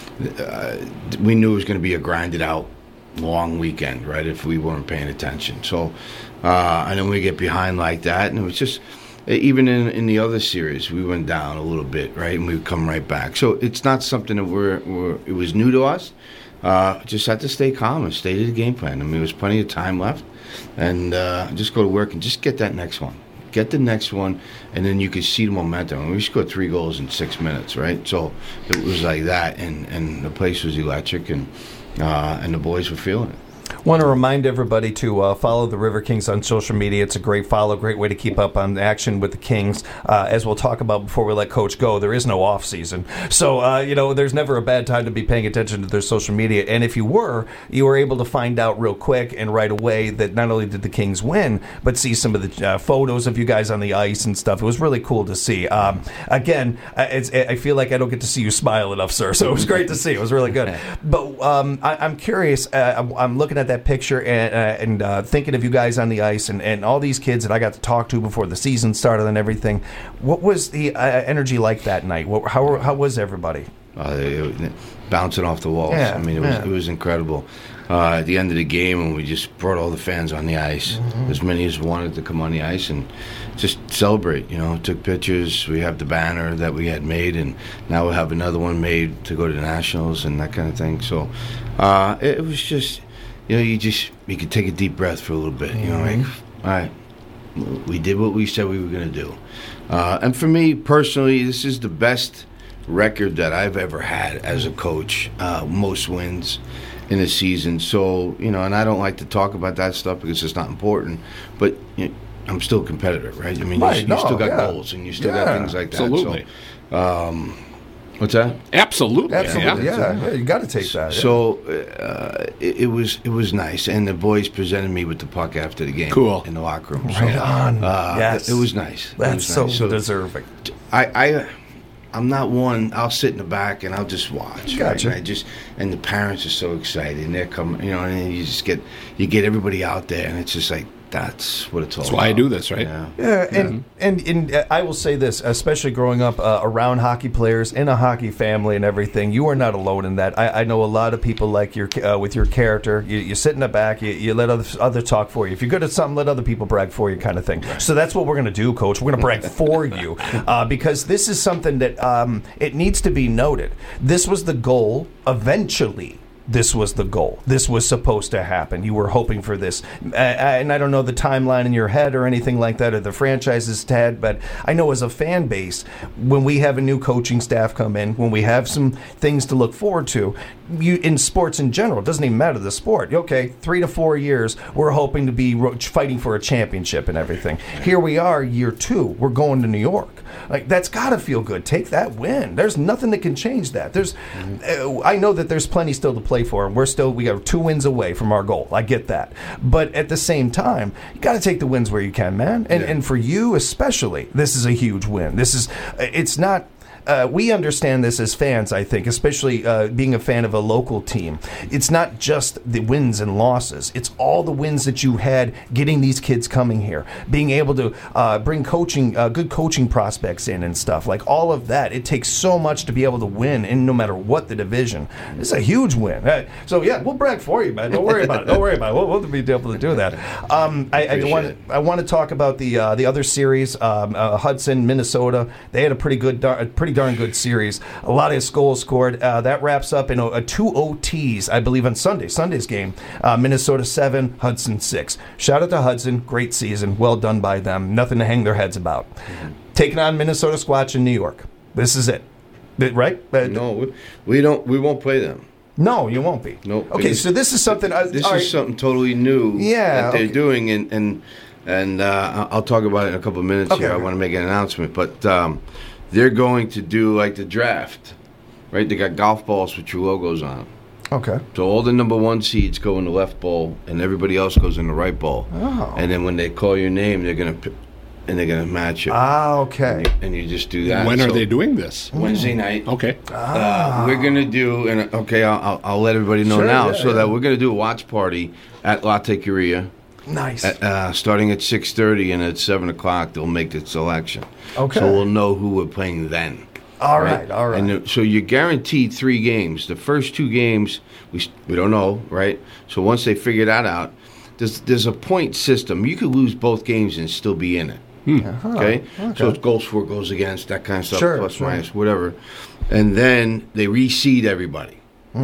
uh, we knew it was going to be a grinded out long weekend, right, if we weren't paying attention. So, uh, and then we get behind like that, and it was just, even in, in the other series, we went down a little bit, right, and we would come right back. So it's not something that we're, we're it was new to us. Uh, just had to stay calm and stay to the game plan. I mean, there was plenty of time left, and uh, just go to work and just get that next one. Get the next one, and then you could see the momentum. I mean, we scored three goals in six minutes, right? So it was like that, and, and the place was electric, and Uh, and the boys were feeling it. Want to remind everybody to uh, follow the River Kings on social media. It's a great follow, great way to keep up on action with the Kings. Uh, as we'll talk about before we let Coach go, there is no off season, so uh, you know there's never a bad time to be paying attention to their social media. And if you were, you were able to find out real quick and right away that not only did the Kings win, but see some of the uh, photos of you guys on the ice and stuff. It was really cool to see. Um, again, it's, I feel like I don't get to see you smile enough, sir. So it was great to see. It was really good. But um, I, I'm curious. Uh, I'm, I'm looking at that picture and, uh, and uh, thinking of you guys on the ice and, and all these kids that I got to talk to before the season started and everything. What was the uh, energy like that night? What, how how was everybody? Uh, it, it, bouncing off the walls. Yeah, I mean, it was yeah. it was incredible. Uh, at the end of the game, and we just brought all the fans on the ice, mm-hmm. as many as wanted to come on the ice and just celebrate. You know, took pictures. We have the banner that we had made, and now we'll have another one made to go to the Nationals and that kind of thing. So uh, it, it was just. You know, you just you could take a deep breath for a little bit. You know, like, all right, we did what we said we were going to do. Uh, and for me personally, this is the best record that I've ever had as a coach. Uh, most wins in a season. So you know, and I don't like to talk about that stuff because it's not important. But you know, I'm still a competitor, right? I mean, right, you, you no, still got yeah. goals and you still yeah, got things like that. Absolutely. So, um, what's that? Absolutely. Absolutely. Yeah, Yeah, yeah you got to take that. Yeah. So uh, it, it was it was nice, and the boys presented me with the puck after the game. Cool. In the locker room. Right so, on. Uh, yes. It, it was nice. That's it was so, nice. so deserving. I, I, I'm not one. I'll sit in the back and I'll just watch. Gotcha. Right? And I just and the parents are so excited, and they're coming. You know, and you just get you get everybody out there, and it's just like. That's what it's all That's about. why I do this, right? Yeah. Yeah, and, and and uh, I will say this, especially growing up uh, around hockey players in a hockey family and everything, you are not alone in that. I, I know a lot of people like your uh, with your character. You, you sit in the back, you, you let other other talk for you. If you're good at something, let other people brag for you, kind of thing. So that's what we're going to do, Coach. We're going to brag for you uh, because this is something that um, it needs to be noted. This was the goal eventually. This was the goal. This was supposed to happen. You were hoping for this. Uh, and I don't know the timeline in your head or anything like that or the franchise's head, but I know as a fan base, when we have a new coaching staff come in, when we have some things to look forward to, you in sports in general, it doesn't even matter the sport. Okay, three to four years, we're hoping to be fighting for a championship and everything. Here we are, year two. We're going to New York. Like, that's got to feel good. Take that win. There's nothing that can change that. There's, uh, I know that there's plenty still to play for, and we're still, we got two wins away from our goal. I get that. But at the same time, you got to take the wins where you can, man. And, yeah. and for you especially, this is a huge win. This is, it's not, Uh, we understand this as fans, I think, especially uh, being a fan of a local team. It's not just the wins and losses. It's all the wins that you had getting these kids coming here, being able to uh, bring coaching, uh, good coaching prospects in and stuff. Like all of that, it takes so much to be able to win in no matter what the division. It's a huge win. Uh, so, yeah, we'll brag for you, man. Don't worry about it. Don't worry about it. We'll, we'll be able to do that. Um, I, I, want, I want to talk about the uh, the other series, um, uh, Hudson, Minnesota. They had a pretty good, a pretty darn good series. A lot of goals scored. Uh, that wraps up in a, a two O Ts, I believe, on Sunday. Sunday's game. Uh, Minnesota seven, Hudson six. Shout out to Hudson. Great season. Well done by them. Nothing to hang their heads about. Mm-hmm. Taking on Minnesota Squatch in New York. This is it. Right? Uh, no, we, we don't. We won't play them. No, you won't be. Nope. Okay, so this is something. Uh, This all is right. something totally new Yeah, that they're okay. doing, and and and uh, I'll talk about it in a couple of minutes Okay, here. okay. I want to make an announcement, but um, they're going to do like the draft, right? They got golf balls with your logos on them. Okay. So all the number one seeds go in the left bowl, and everybody else goes in the right bowl. Oh. And then when they call your name, they're gonna p- and they're gonna match it. Ah, okay. And you just do that. When are So they doing this? Wednesday night. Okay. Uh, we're gonna do, and okay, I'll, I'll, I'll let everybody know Sure, now, yeah, so yeah. that we're gonna do a watch party at Latte Korea. Nice. At, uh, starting at six thirty, and at seven o'clock they'll make the selection. Okay. So we'll know who we're playing then. all right, all right. And the, so you're guaranteed three games. The first two games we s- we don't know, right? So once they figure that out, there's there's a point system. You could lose both games and still be in it. Okay? So it's goals for, goals against, that kind of stuff, Sure, plus sure. minus, whatever. And then they reseed everybody.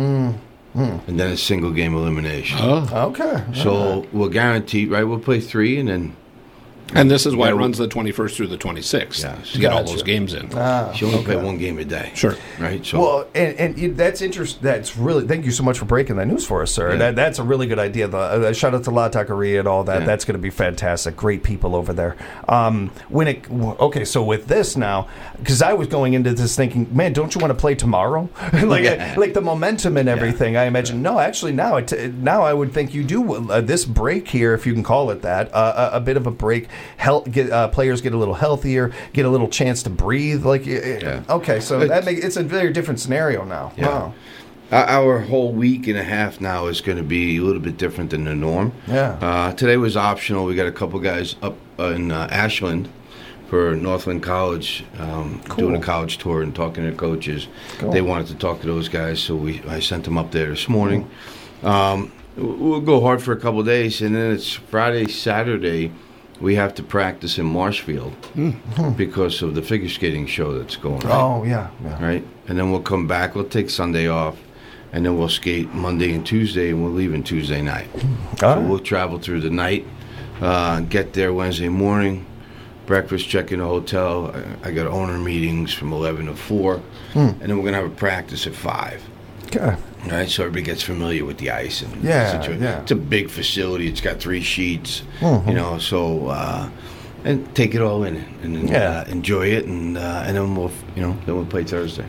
And then a single game elimination. Oh. okay. So we're guaranteed, right? We'll play three, and then And this is why Yeah, it we- runs the twenty-first through the twenty-sixth Yeah, to get all gotcha. those games in. you only play one game a day. Sure. Right? So Well, and, and you- that's interesting. That's really. Thank you so much for breaking that news for us, sir. Yeah. That, that's a really good idea. The, uh, shout out to La Taqueria and all that. Yeah. That's going to be fantastic. Great people over there. Um, when it okay, so with this now, because I was going into this thinking, man, don't you want to play tomorrow? like, Yeah. like the momentum and everything. I imagine. No, actually, now it, now I would think you do uh, this break here, if you can call it that, uh, a, a bit of a break. Help get uh, players get a little healthier, get a little chance to breathe. Like, yeah. okay, so It's- that make, it's a very different scenario now. Yeah. Wow. Our- Our whole week and a half now is going to be a little bit different than the norm. Yeah. Uh, today was optional. We got a couple guys up in uh, Ashland for Northland College, um, Cool. doing a college tour and talking to coaches. Cool. They wanted to talk to those guys, so we I sent them up there this morning. Um, we'll go hard for a couple of days, and then it's Friday, Saturday. We have to practice in Marshfield because of the figure skating show that's going on. Oh yeah, yeah. Right? And then we'll come back. We'll take Sunday off, and then we'll skate Monday and Tuesday, and we're leaving Tuesday night. So All right. we'll travel through the night, uh, get there Wednesday morning, breakfast, check in the hotel. I, I got owner meetings from eleven to four, and then we're going to have a practice at five. Okay. All right, so everybody gets familiar with the ice and Yeah, the situation. yeah. It's a big facility. It's got three sheets, Mhm. you know. So uh, and take it all in and, and Yeah. uh, enjoy it, and uh, and then we'll you know then we'll play Thursday.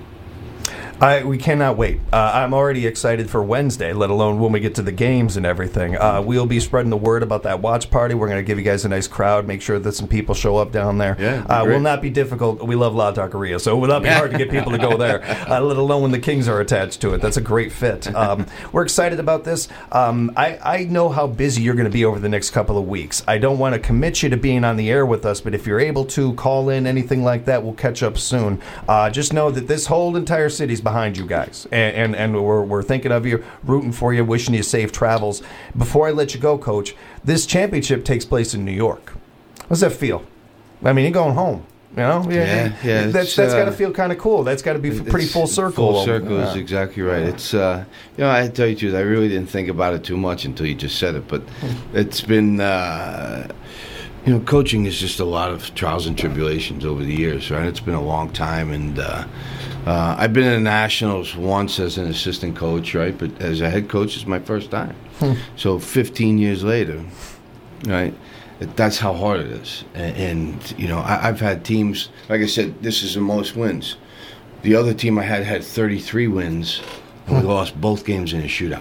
I we cannot wait. Uh, I'm already excited for Wednesday, let alone when we get to the games and everything. Uh, we'll be spreading the word about that watch party. We're going to give you guys a nice crowd. Make sure that some people show up down there. Yeah, uh, great. will not be difficult. We love La Taqueria, so it will not be hard to get people to go there. Uh, let alone when the Kings are attached to it. That's a great fit. Um, we're excited about this. Um, I I know how busy you're going to be over the next couple of weeks. I don't want to commit you to being on the air with us, but if you're able to call in anything like that, we'll catch up soon. Uh, just know that this whole entire city's behind you guys. And, and and we're we're thinking of you, rooting for you, wishing you safe travels. Before I let you go, Coach, this championship takes place in New York. Does that feel? I mean, you're going home. You know, Yeah, yeah, That's it's, that's got to uh, feel kind of cool. That's got to be f- pretty It's full circle. Full circle is Yeah. exactly right. It's uh, you know, I tell you the truth, I really didn't think about it too much until you just said it. But it's been, uh, you know, coaching is just a lot of trials and tribulations over the years, right? It's been a long time, and uh, uh, I've been in the Nationals once as an assistant coach, right? But as a head coach, it's my first time. So fifteen years later, right? That's how hard it is. And, and you know, I, I've had teams, like I said, this is the most wins. The other team I had had thirty-three wins, and we lost both games in a shootout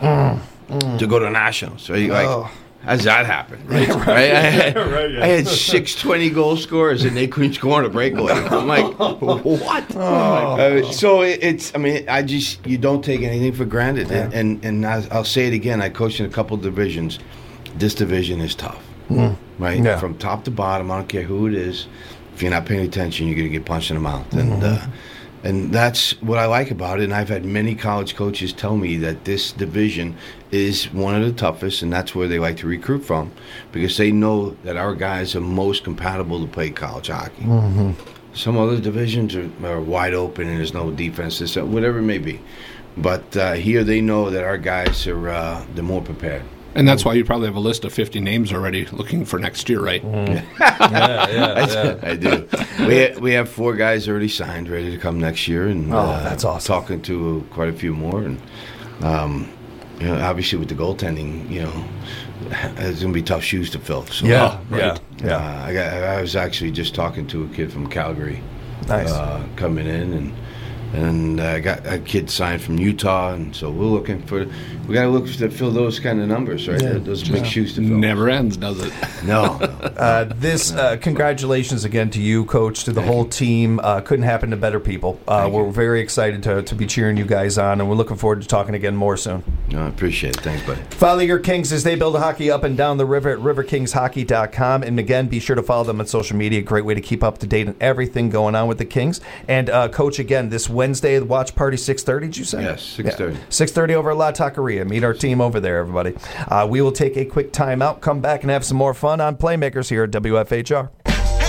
to go to nationals. So you like, Oh. how's that happen? Right? right? I, had, I had six twenty goal scorers, and they couldn't score on a breakaway. I'm like, what? Uh, so it, it's, I mean, I just, you don't take anything for granted. And, and, and I, I'll say it again, I coached in a couple divisions. This division is tough. Right? Yeah. From top to bottom, I don't care who it is. If you're not paying attention, you're going to get punched in the mouth. And uh, and that's what I like about it. And I've had many college coaches tell me that this division is one of the toughest, and that's where they like to recruit from, because they know that our guys are most compatible to play college hockey. Some other divisions are, are wide open and there's no defense, this, whatever it may be. But uh, here they know that our guys are uh, they're more prepared. And that's why you probably have a list of fifty names already looking for next year, right? Yeah, yeah, yeah. I do. We ha- we have four guys already signed, ready to come next year, and Oh, uh, that's awesome. Talking to quite a few more, and Um, you know, obviously with the goaltending, you know, it's going to be tough shoes to fill. So, Yeah, right. yeah, yeah. Uh, I got. I was actually just talking to a kid from Calgary, Nice. uh, coming in, and and I got a kid signed from Utah, and so we're looking for. We got to look to fill those kind of numbers, right? Yeah. Those big shoes to fill. Never ends, does it? No. Uh, this uh, congratulations again to you, Coach, to the Thank whole you. team. Uh, couldn't happen to better people. Uh, Thank we're you. very excited to, to be cheering you guys on, and we're looking forward to talking again more soon. No, I appreciate it. Thanks, buddy. Follow your Kings as they build hockey up and down the river at river kings hockey dot com. And again, be sure to follow them on social media. Great way to keep up to date on everything going on with the Kings. And uh, Coach, again, this Wednesday, the watch party, six thirty, did you say? Yes, six thirty. Yeah. six thirty over at La Taqueria. Meet our team over there, everybody. Uh, we will take a quick time out, come back, and have some more fun on Playmakers here at W F H R.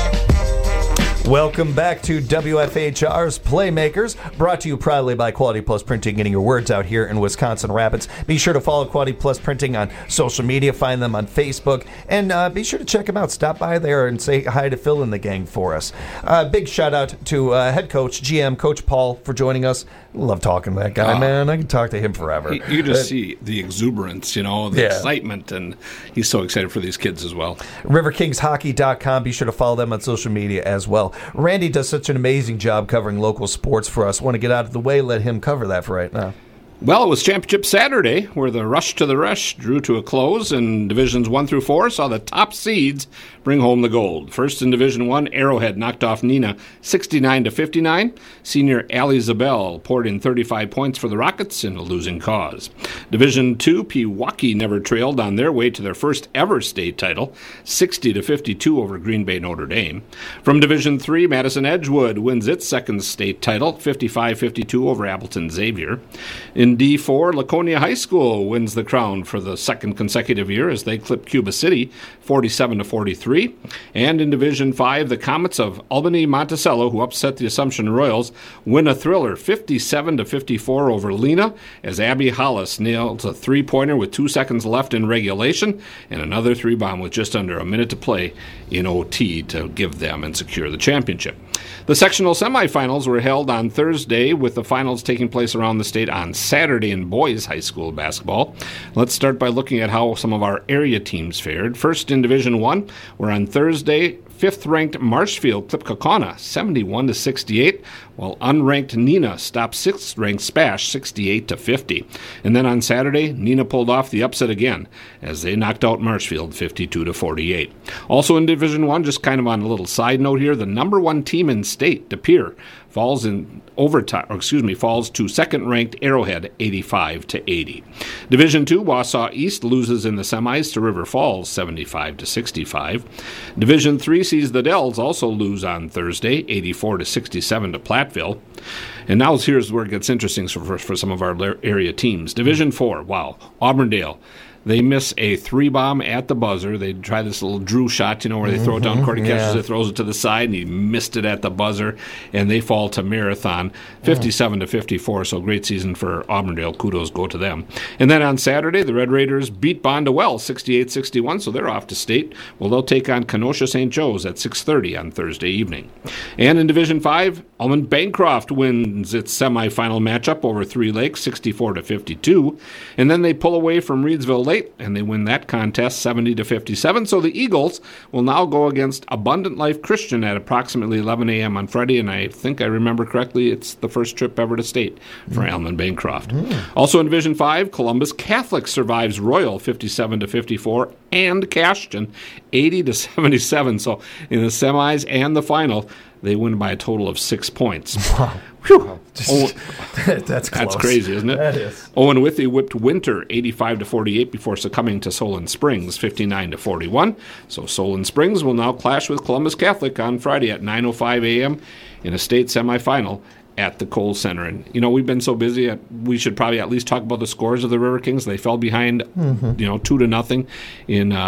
Welcome back to W F H R's Playmakers, brought to you proudly by Quality Plus Printing, getting your words out here in Wisconsin Rapids. Be sure to follow Quality Plus Printing on social media, find them on Facebook, and uh, be sure to check them out. Stop by there and say hi to Phil and the gang for us. Uh, big shout out to uh, head coach, G M, Coach Paul, for joining us. Love talking to that guy, Oh. man. I can talk to him forever. You, you just Uh, see the exuberance, you know, the Yeah. excitement, and he's so excited for these kids as well. river kings hockey dot com. Be sure to follow them on social media as well. Randy does such an amazing job covering local sports for us. Want to get out of the way, let him cover that for right now. Well, it was Championship Saturday, where the rush to the rush drew to a close, and Divisions one through four saw the top seeds bring home the gold. First in Division one, Arrowhead knocked off Neenah sixty-nine to fifty-nine. Senior Allie Zabel poured in thirty-five points for the Rockets in a losing cause. Division two, Pewaukee never trailed on their way to their first ever state title, sixty to fifty-two over Green Bay Notre Dame. From Division three, Madison Edgewood wins its second state title, fifty-five fifty-two over Appleton Xavier. In D four, Laconia High School wins the crown for the second consecutive year as they clip Cuba City forty-seven to forty-three. And in Division five, the Comets of Albany Monticello, who upset the Assumption Royals, win a thriller fifty-seven to fifty-four over Lena as Abby Hollis nails a three-pointer with two seconds left in regulation and another three-bomb with just under a minute to play in O T to give them and secure the championship. The sectional semifinals were held on Thursday, with the finals taking place around the state on Saturday in boys high school basketball. Let's start by looking at how some of our area teams fared. First in Division one, where on Thursday, fifth-ranked Marshfield clipped Kaukauna seventy-one to sixty-eight, while unranked Neenah stopped sixth-ranked Spash sixty-eight to fifty. And then on Saturday, Neenah pulled off the upset again as they knocked out Marshfield fifty-two to forty-eight. Also in Division one, just kind of on a little side note here, the number one team in state, De Pere, falls in overtime, or excuse me, falls to second-ranked Arrowhead, eighty-five to eighty. Division two, Wausau East loses in the semis to River Falls, seventy-five to sixty-five. Division three sees the Dells also lose on Thursday, eighty-four to sixty-seven to Platteville. And now here's where it gets interesting for, for some of our area teams. Division four, wow, Auburndale. They miss a three-bomb at the buzzer. They try this little Drew shot, you know, where they throw it down. Cordy catches yeah. it, throws it to the side, and he missed it at the buzzer. And they fall to Marathon, fifty-seven to fifty-four. So great season for Auburndale. Kudos go to them. And then on Saturday, the Red Raiders beat Bondwell sixty-eight sixty-one, so they're off to state. Well, they'll take on Kenosha Saint Joe's at six thirty on Thursday evening. And in Division five, Almond Bancroft wins its semifinal matchup over Three Lakes, sixty-four to fifty-two. And then they pull away from Reedsville Lake, and they win that contest seventy to fifty-seven. So the Eagles will now go against Abundant Life Christian at approximately eleven a.m. on Friday, and I think I remember correctly, it's the first trip ever to state for mm. Almond Bancroft. Mm. Also in Division five, Columbus Catholic survives Royal fifty-seven to fifty-four, and Cashton eighty to seventy-seven. So in the semis and the final, they win by a total of six points. Wow. Whew. Just, oh, that's close. That's crazy, isn't it? That is. Owen Withey whipped Winter eighty-five to forty-eight before succumbing to Solon Springs fifty-nine to forty-one. So Solon Springs will now clash with Columbus Catholic on Friday at nine oh five a.m. in a state semifinal at the Kohl Center. And, you know, we've been so busy, we should probably at least talk about the scores of the River Kings. They fell behind, mm-hmm. you know, two to nothing in uh,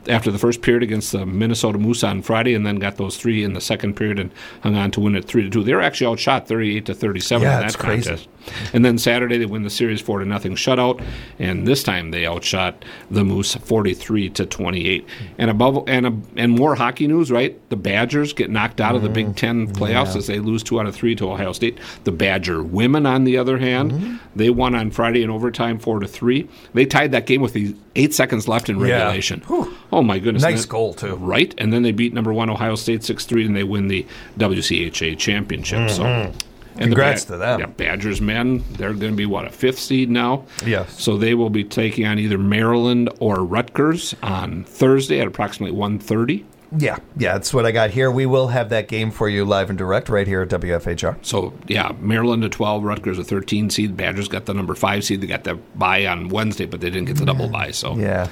after the first period against the Minnesota Moose on Friday, and then got those three in the second period and hung on to win it three to two. They were actually outshot thirty-eight to thirty-seven Yeah, in it's that crazy. contest. And then Saturday they win the series four to nothing shutout, and this time they outshot the Moose forty-three to twenty-eight. And above and uh, and more hockey news, right? The Badgers get knocked out of the Big Ten playoffs Yeah. as they lose two out of three to Ohio State. The Badger women, on the other hand, Mm-hmm. they won on Friday in overtime four to three. They tied that game with the eight seconds left in Yeah. regulation. Oh my goodness! Nice And then- goal, too. Right, and then they beat number one Ohio State six three, and they win the W C H A championship. So. And Congrats the to them. Yeah, Badgers men, they're going to be, what, a fifth seed now? Yes. So they will be taking on either Maryland or Rutgers on Thursday at approximately one thirty. Yeah, yeah, that's what I got here. We will have that game for you live and direct right here at W F H R. So, yeah, Maryland a twelve, Rutgers a thirteen seed. Badgers got the number five seed. They got the bye on Wednesday, but they didn't get the double bye. So, Yeah.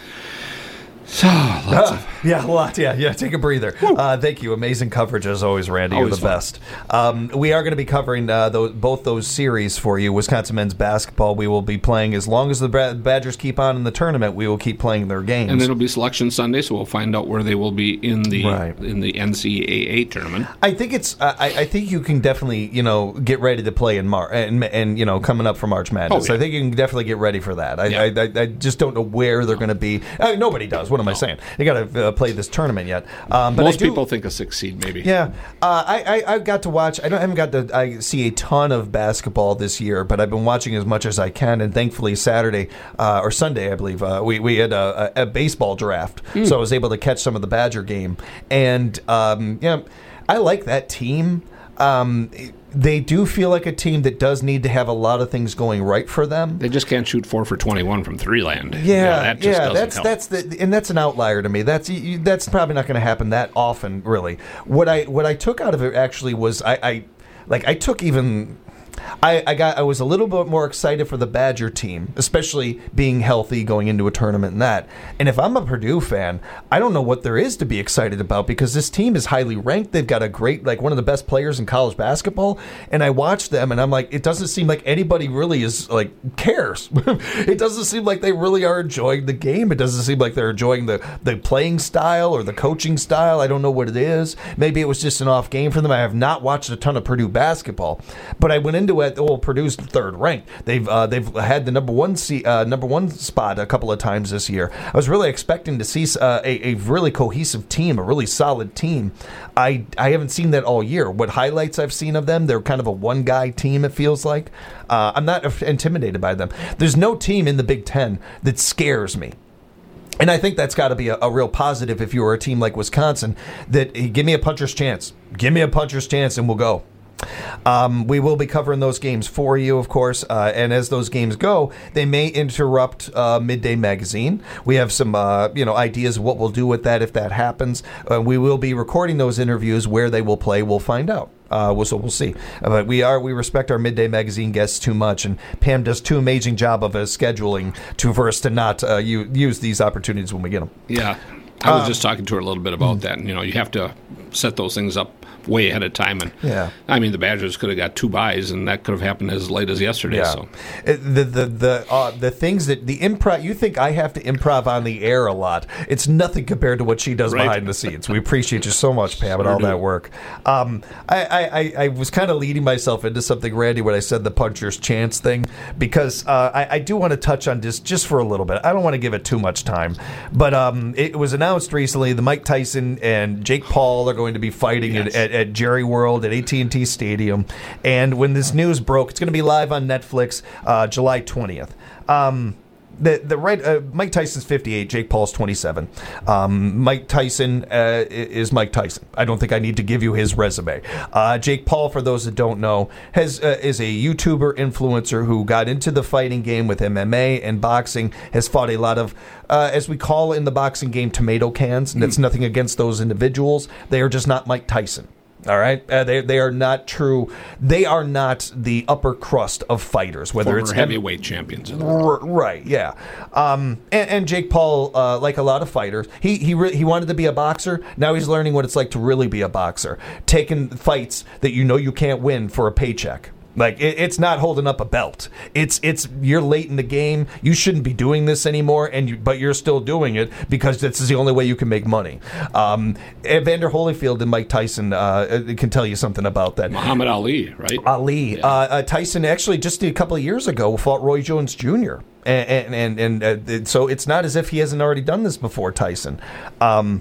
so lots of Yeah, a lot. Yeah, yeah. Take a breather. Uh, thank you. Amazing coverage as always, Randy. Always You're the fun. best. Um, we are going to be covering uh, those, both those series for you. Wisconsin men's basketball. We will be playing as long as the Bra- Badgers keep on in the tournament. We will keep playing their games. And then it'll be Selection Sunday, so we'll find out where they will be in the Right. in the N C A A tournament. I think it's. Uh, I, I think you can definitely, you know, get ready to play in March, and, and you know, coming up for March Madness. Oh, yeah. I think you can definitely get ready for that. I, Yeah. I, I, I just don't know where they're going to be. Uh, nobody does. What am I saying? They got to uh, play this tournament yet. Um, but I Most do- people think a six seed, maybe. Yeah, uh, I, I I got to watch. I don't I haven't got to I see a ton of basketball this year, but I've been watching as much as I can. And thankfully, Saturday uh, or Sunday, I believe, uh, we we had a, a, a baseball draft, so I was able to catch some of the Badger game. And um, yeah, I like that team. Um, they do feel like a team that does need to have a lot of things going right for them. They just can't shoot four for twenty-one from three land. Yeah, that just yeah, doesn't that's help. that's the and that's an outlier to me. That's you, that's probably not going to happen that often, really. What I what I took out of it actually was I, I like I took even. I, I got I was a little bit more excited for the Badger team, especially being healthy going into a tournament and that. And if I'm a Purdue fan, I don't know what there is to be excited about because this team is highly ranked. They've got a great, like one of the best players in college basketball. And I watch them and I'm like, it doesn't seem like anybody really is like cares. It doesn't seem like they really are enjoying the game. It doesn't seem like they're enjoying the, the playing style or the coaching style. I don't know what it is. Maybe it was just an off game for them. I have not watched a ton of Purdue basketball, but I went into it. Well, Purdue's third ranked. They've uh, they've had the number one seat, uh, number one spot a couple of times this year. I was really expecting to see uh, a, a really cohesive team, a really solid team. I I haven't seen that all year. What highlights I've seen of them, they're kind of a one guy team. It feels like uh, I'm not intimidated by them. There's no team in the Big Ten that scares me. And I think that's got to be a, a real positive if you were a team like Wisconsin, that hey, give me a puncher's chance. Give me a puncher's chance and we'll go. Um, we will be covering those games for you, of course, uh, and as those games go, they may interrupt uh, Midday Magazine. We have some, uh, you know, ideas of what we'll do with that if that happens. Uh, we will be recording those interviews. Where they will play, we'll find out. Uh, well, so we'll see. Uh, but we are we respect our Midday Magazine guests too much, and Pam does too amazing job of uh, scheduling to for us to not uh, u- use these opportunities when we get them. Yeah. I was Uh, just talking to her a little bit about that. And, you know, you have to set those things up way ahead of time. And Yeah. I mean, the Badgers could have got two buys, and that could have happened as late as yesterday. Yeah. So Uh, The the the uh, the things that the improv. You think I have to improv on the air a lot? It's nothing compared to what she does Right. behind the scenes. We appreciate you so much, Pam, and Sure all do. that work. Um, I, I, I, I was kind of leading myself into something, Randy, when I said the puncher's chance thing, because uh, I, I do want to touch on this just for a little bit. I don't want to give it too much time, but um, it was announced recently the Mike Tyson and Jake Paul are going to be fighting Yes. at, at, at Jerry World at A T and T Stadium. And when this news broke, it's going to be live on Netflix uh, July twentieth. Um, the the right uh, Mike Tyson's fifty-eight, Jake Paul's twenty-seven. Um, Mike Tyson uh, is Mike Tyson. I don't think I need to give you his resume. Uh, Jake Paul, for those that don't know, has uh, is a YouTuber influencer who got into the fighting game with M M A and boxing. Has fought a lot of, uh, as we call in the boxing game, tomato cans. And that's nothing against those individuals. They are just not Mike Tyson. All right, uh, they they are not true. They are not the upper crust of fighters. Whether former it's heavyweight champions. R- right, yeah. Um, and, and Jake Paul, uh, like a lot of fighters, he he re- he wanted to be a boxer. Now he's learning what it's like to really be a boxer, taking fights that you know you can't win for a paycheck. Like it, it's not holding up a belt. It's it's you're late in the game. You shouldn't be doing this anymore, and you, but you're still doing it because this is the only way you can make money. Um, Evander Holyfield and Mike Tyson uh, can tell you something about that. Muhammad Ali, right? Ali, yeah. uh, uh, Tyson actually just a couple of years ago fought Roy Jones Junior and and and, and uh, so it's not as if he hasn't already done this before, Tyson. Um,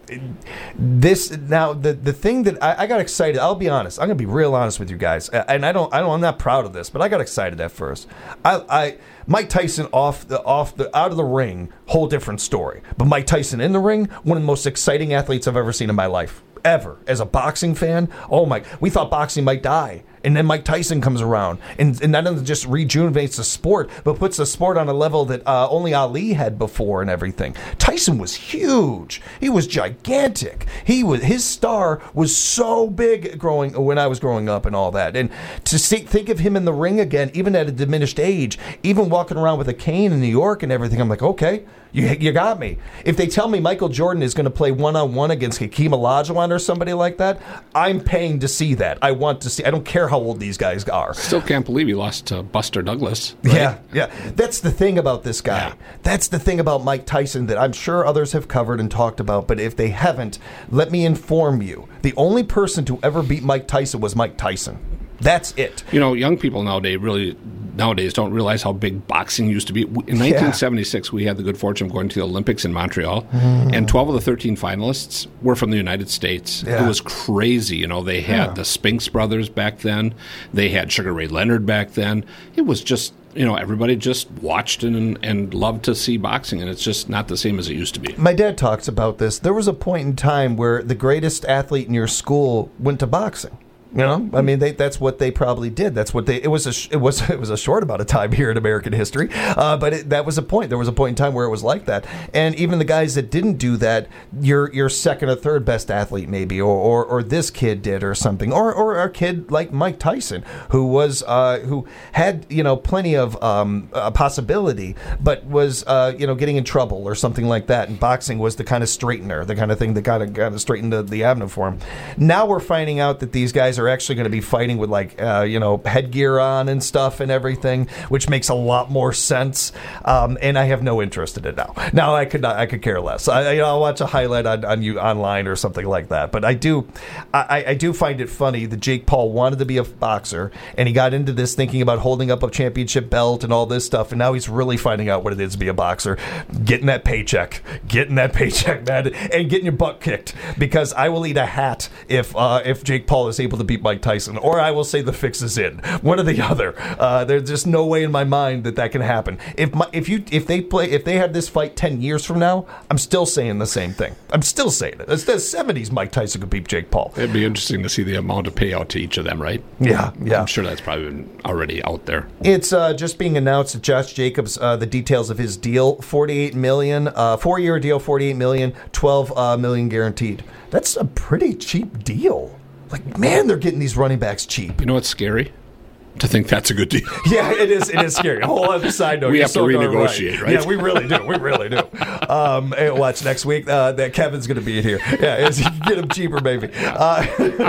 This now the the thing that I, I got excited. I'll be honest. I'm gonna be real honest with you guys, and I don't. I don't. I'm not proud of this, but I got excited at first. I, I Mike Tyson off the off the out of the ring, whole different story. But Mike Tyson in the ring, one of the most exciting athletes I've ever seen in my life. Ever. As a boxing fan, oh my, we thought boxing might die. And then Mike Tyson comes around and, and not only just rejuvenates the sport, but puts the sport on a level that uh, only Ali had before and everything. Tyson was huge. He was gigantic. He was his star was so big growing when I was growing up and all that. And to see, think of him in the ring again, even at a diminished age, even walking around with a cane in New York and everything, I'm like, okay. You you got me. If they tell me Michael Jordan is going to play one-on-one against Hakeem Olajuwon or somebody like that, I'm paying to see that. I want to see. I don't care how old these guys are. Still can't believe he lost to Buster Douglas. Right? Yeah, yeah. That's the thing about this guy. Yeah. That's the thing about Mike Tyson that I'm sure others have covered and talked about, but if they haven't, let me inform you. The only person to ever beat Mike Tyson was Mike Tyson. That's it. You know, young people nowadays really nowadays don't realize how big boxing used to be. In nineteen seventy-six, we had the good fortune of going to the Olympics in Montreal, mm. and twelve of the thirteen finalists were from the United States. Yeah. It was crazy. You know, they had yeah. the Spinks brothers back then. They had Sugar Ray Leonard back then. It was just, you know, everybody just watched and, and loved to see boxing, and it's just not the same as it used to be. My dad talks about this. There was a point in time where the greatest athlete in your school went to boxing. You know, I mean, they, that's what they probably did. That's what they. It was a. It was. It was a short amount of time here in American history, uh, but it, that was a point. There was a point in time where it was like that. And even the guys that didn't do that, your your second or third best athlete maybe, or or, or this kid did, or something, or or a kid like Mike Tyson, who was uh, who had you know plenty of um, uh, possibility, but was uh, you know getting in trouble or something like that. And boxing was the kind of straightener, the kind of thing that kind of kind of straightened the, the avenue for him. Now we're finding out that these guys are. Are actually going to be fighting with like uh, you know headgear on and stuff and everything, which makes a lot more sense. Um, and I have no interest in it now. Now I could not, I could care less. I you know, I'll watch a highlight on, on you online or something like that. But I do I, I do find it funny that Jake Paul wanted to be a boxer and he got into this thinking about holding up a championship belt and all this stuff, and now he's really finding out what it is to be a boxer, getting that paycheck, getting that paycheck, man, and getting your butt kicked. Because I will eat a hat if uh, if Jake Paul is able to beat Mike Tyson, or I will say the fix is in. One or the other. Uh, there's just no way in my mind that that can happen. If my, if you if they play if they had this fight ten years from now, I'm still saying the same thing. I'm still saying it. It's the seventies. Mike Tyson could beat Jake Paul. It'd be interesting to see the amount of payout to each of them, right? Yeah, yeah. I'm sure that's probably been already out there. It's uh, just being announced that Josh Jacobs, uh, the details of his deal, forty-eight million dollars, uh, four-year deal, forty-eight million dollars, twelve uh, million dollars guaranteed. That's a pretty cheap deal. Like, man, they're getting these running backs cheap. You know what's scary? To think that's a good deal. Yeah, it is. It is scary. A whole other side note. We have to so renegotiate, right. right? Yeah, we really do. We really do. Um, hey, watch next week. Uh, that Kevin's going to be here. Yeah, you can get him cheaper, maybe. Uh,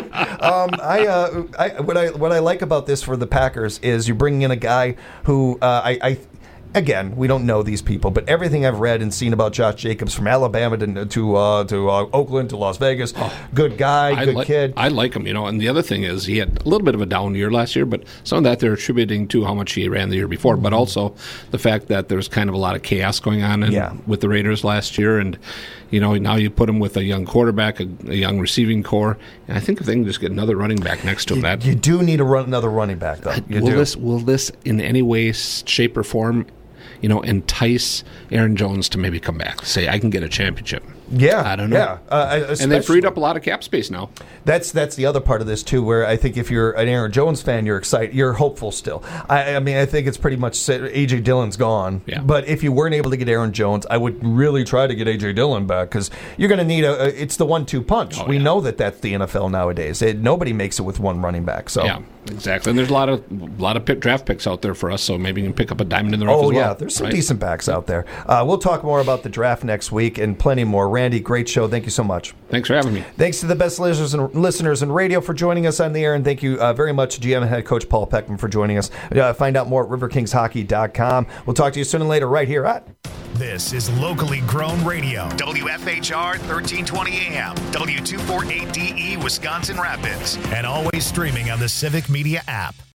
um, I, uh, I, what I, what I like about this for the Packers is you're bringing in a guy who uh, I. I Again, we don't know these people, but everything I've read and seen about Josh Jacobs, from Alabama to to, uh, to uh, Oakland to Las Vegas, oh, good guy, I good li- kid. I like him, you know. And the other thing is, he had a little bit of a down year last year, but some of that they're attributing to how much he ran the year before, but also the fact that there's kind of a lot of chaos going on in, yeah. with the Raiders last year, and you know now you put him with a young quarterback, a, a young receiving core, and I think if they can just get another running back next to him, you, that you do need a run, another running back, though. You will do. this will this in any way, shape, or form? You know, entice Aaron Jones to maybe come back. Say, I can get a championship. Yeah, I don't know. Yeah, uh, and they freed up a lot of cap space now. That's that's the other part of this too, where I think if you're an Aaron Jones fan, you're excited, you're hopeful still. I, I mean, I think it's pretty much set. A J Dillon's gone. Yeah. But if you weren't able to get Aaron Jones, I would really try to get A J Dillon back, because you're going to need a, a. It's the one-two punch. Oh, we yeah. know that that's the N F L nowadays. It, nobody makes it with one running back. So yeah, exactly. And there's a lot of a lot of pick, draft picks out there for us, so maybe you can pick up a diamond in the rough oh as well. yeah, there's some right? decent backs out there. Uh, we'll talk more about the draft next week and plenty more. Randy, great show. Thank you so much. Thanks for having me. Thanks to the best listeners and listeners in radio for joining us on the air, and thank you uh, very much to G M and head coach Paul Peckman for joining us. Uh, find out more at river kings hockey dot com. We'll talk to you soon and later right here at... This is locally grown radio. W F H R thirteen twenty A M, W two forty-eight D E Wisconsin Rapids, and always streaming on the Civic Media app.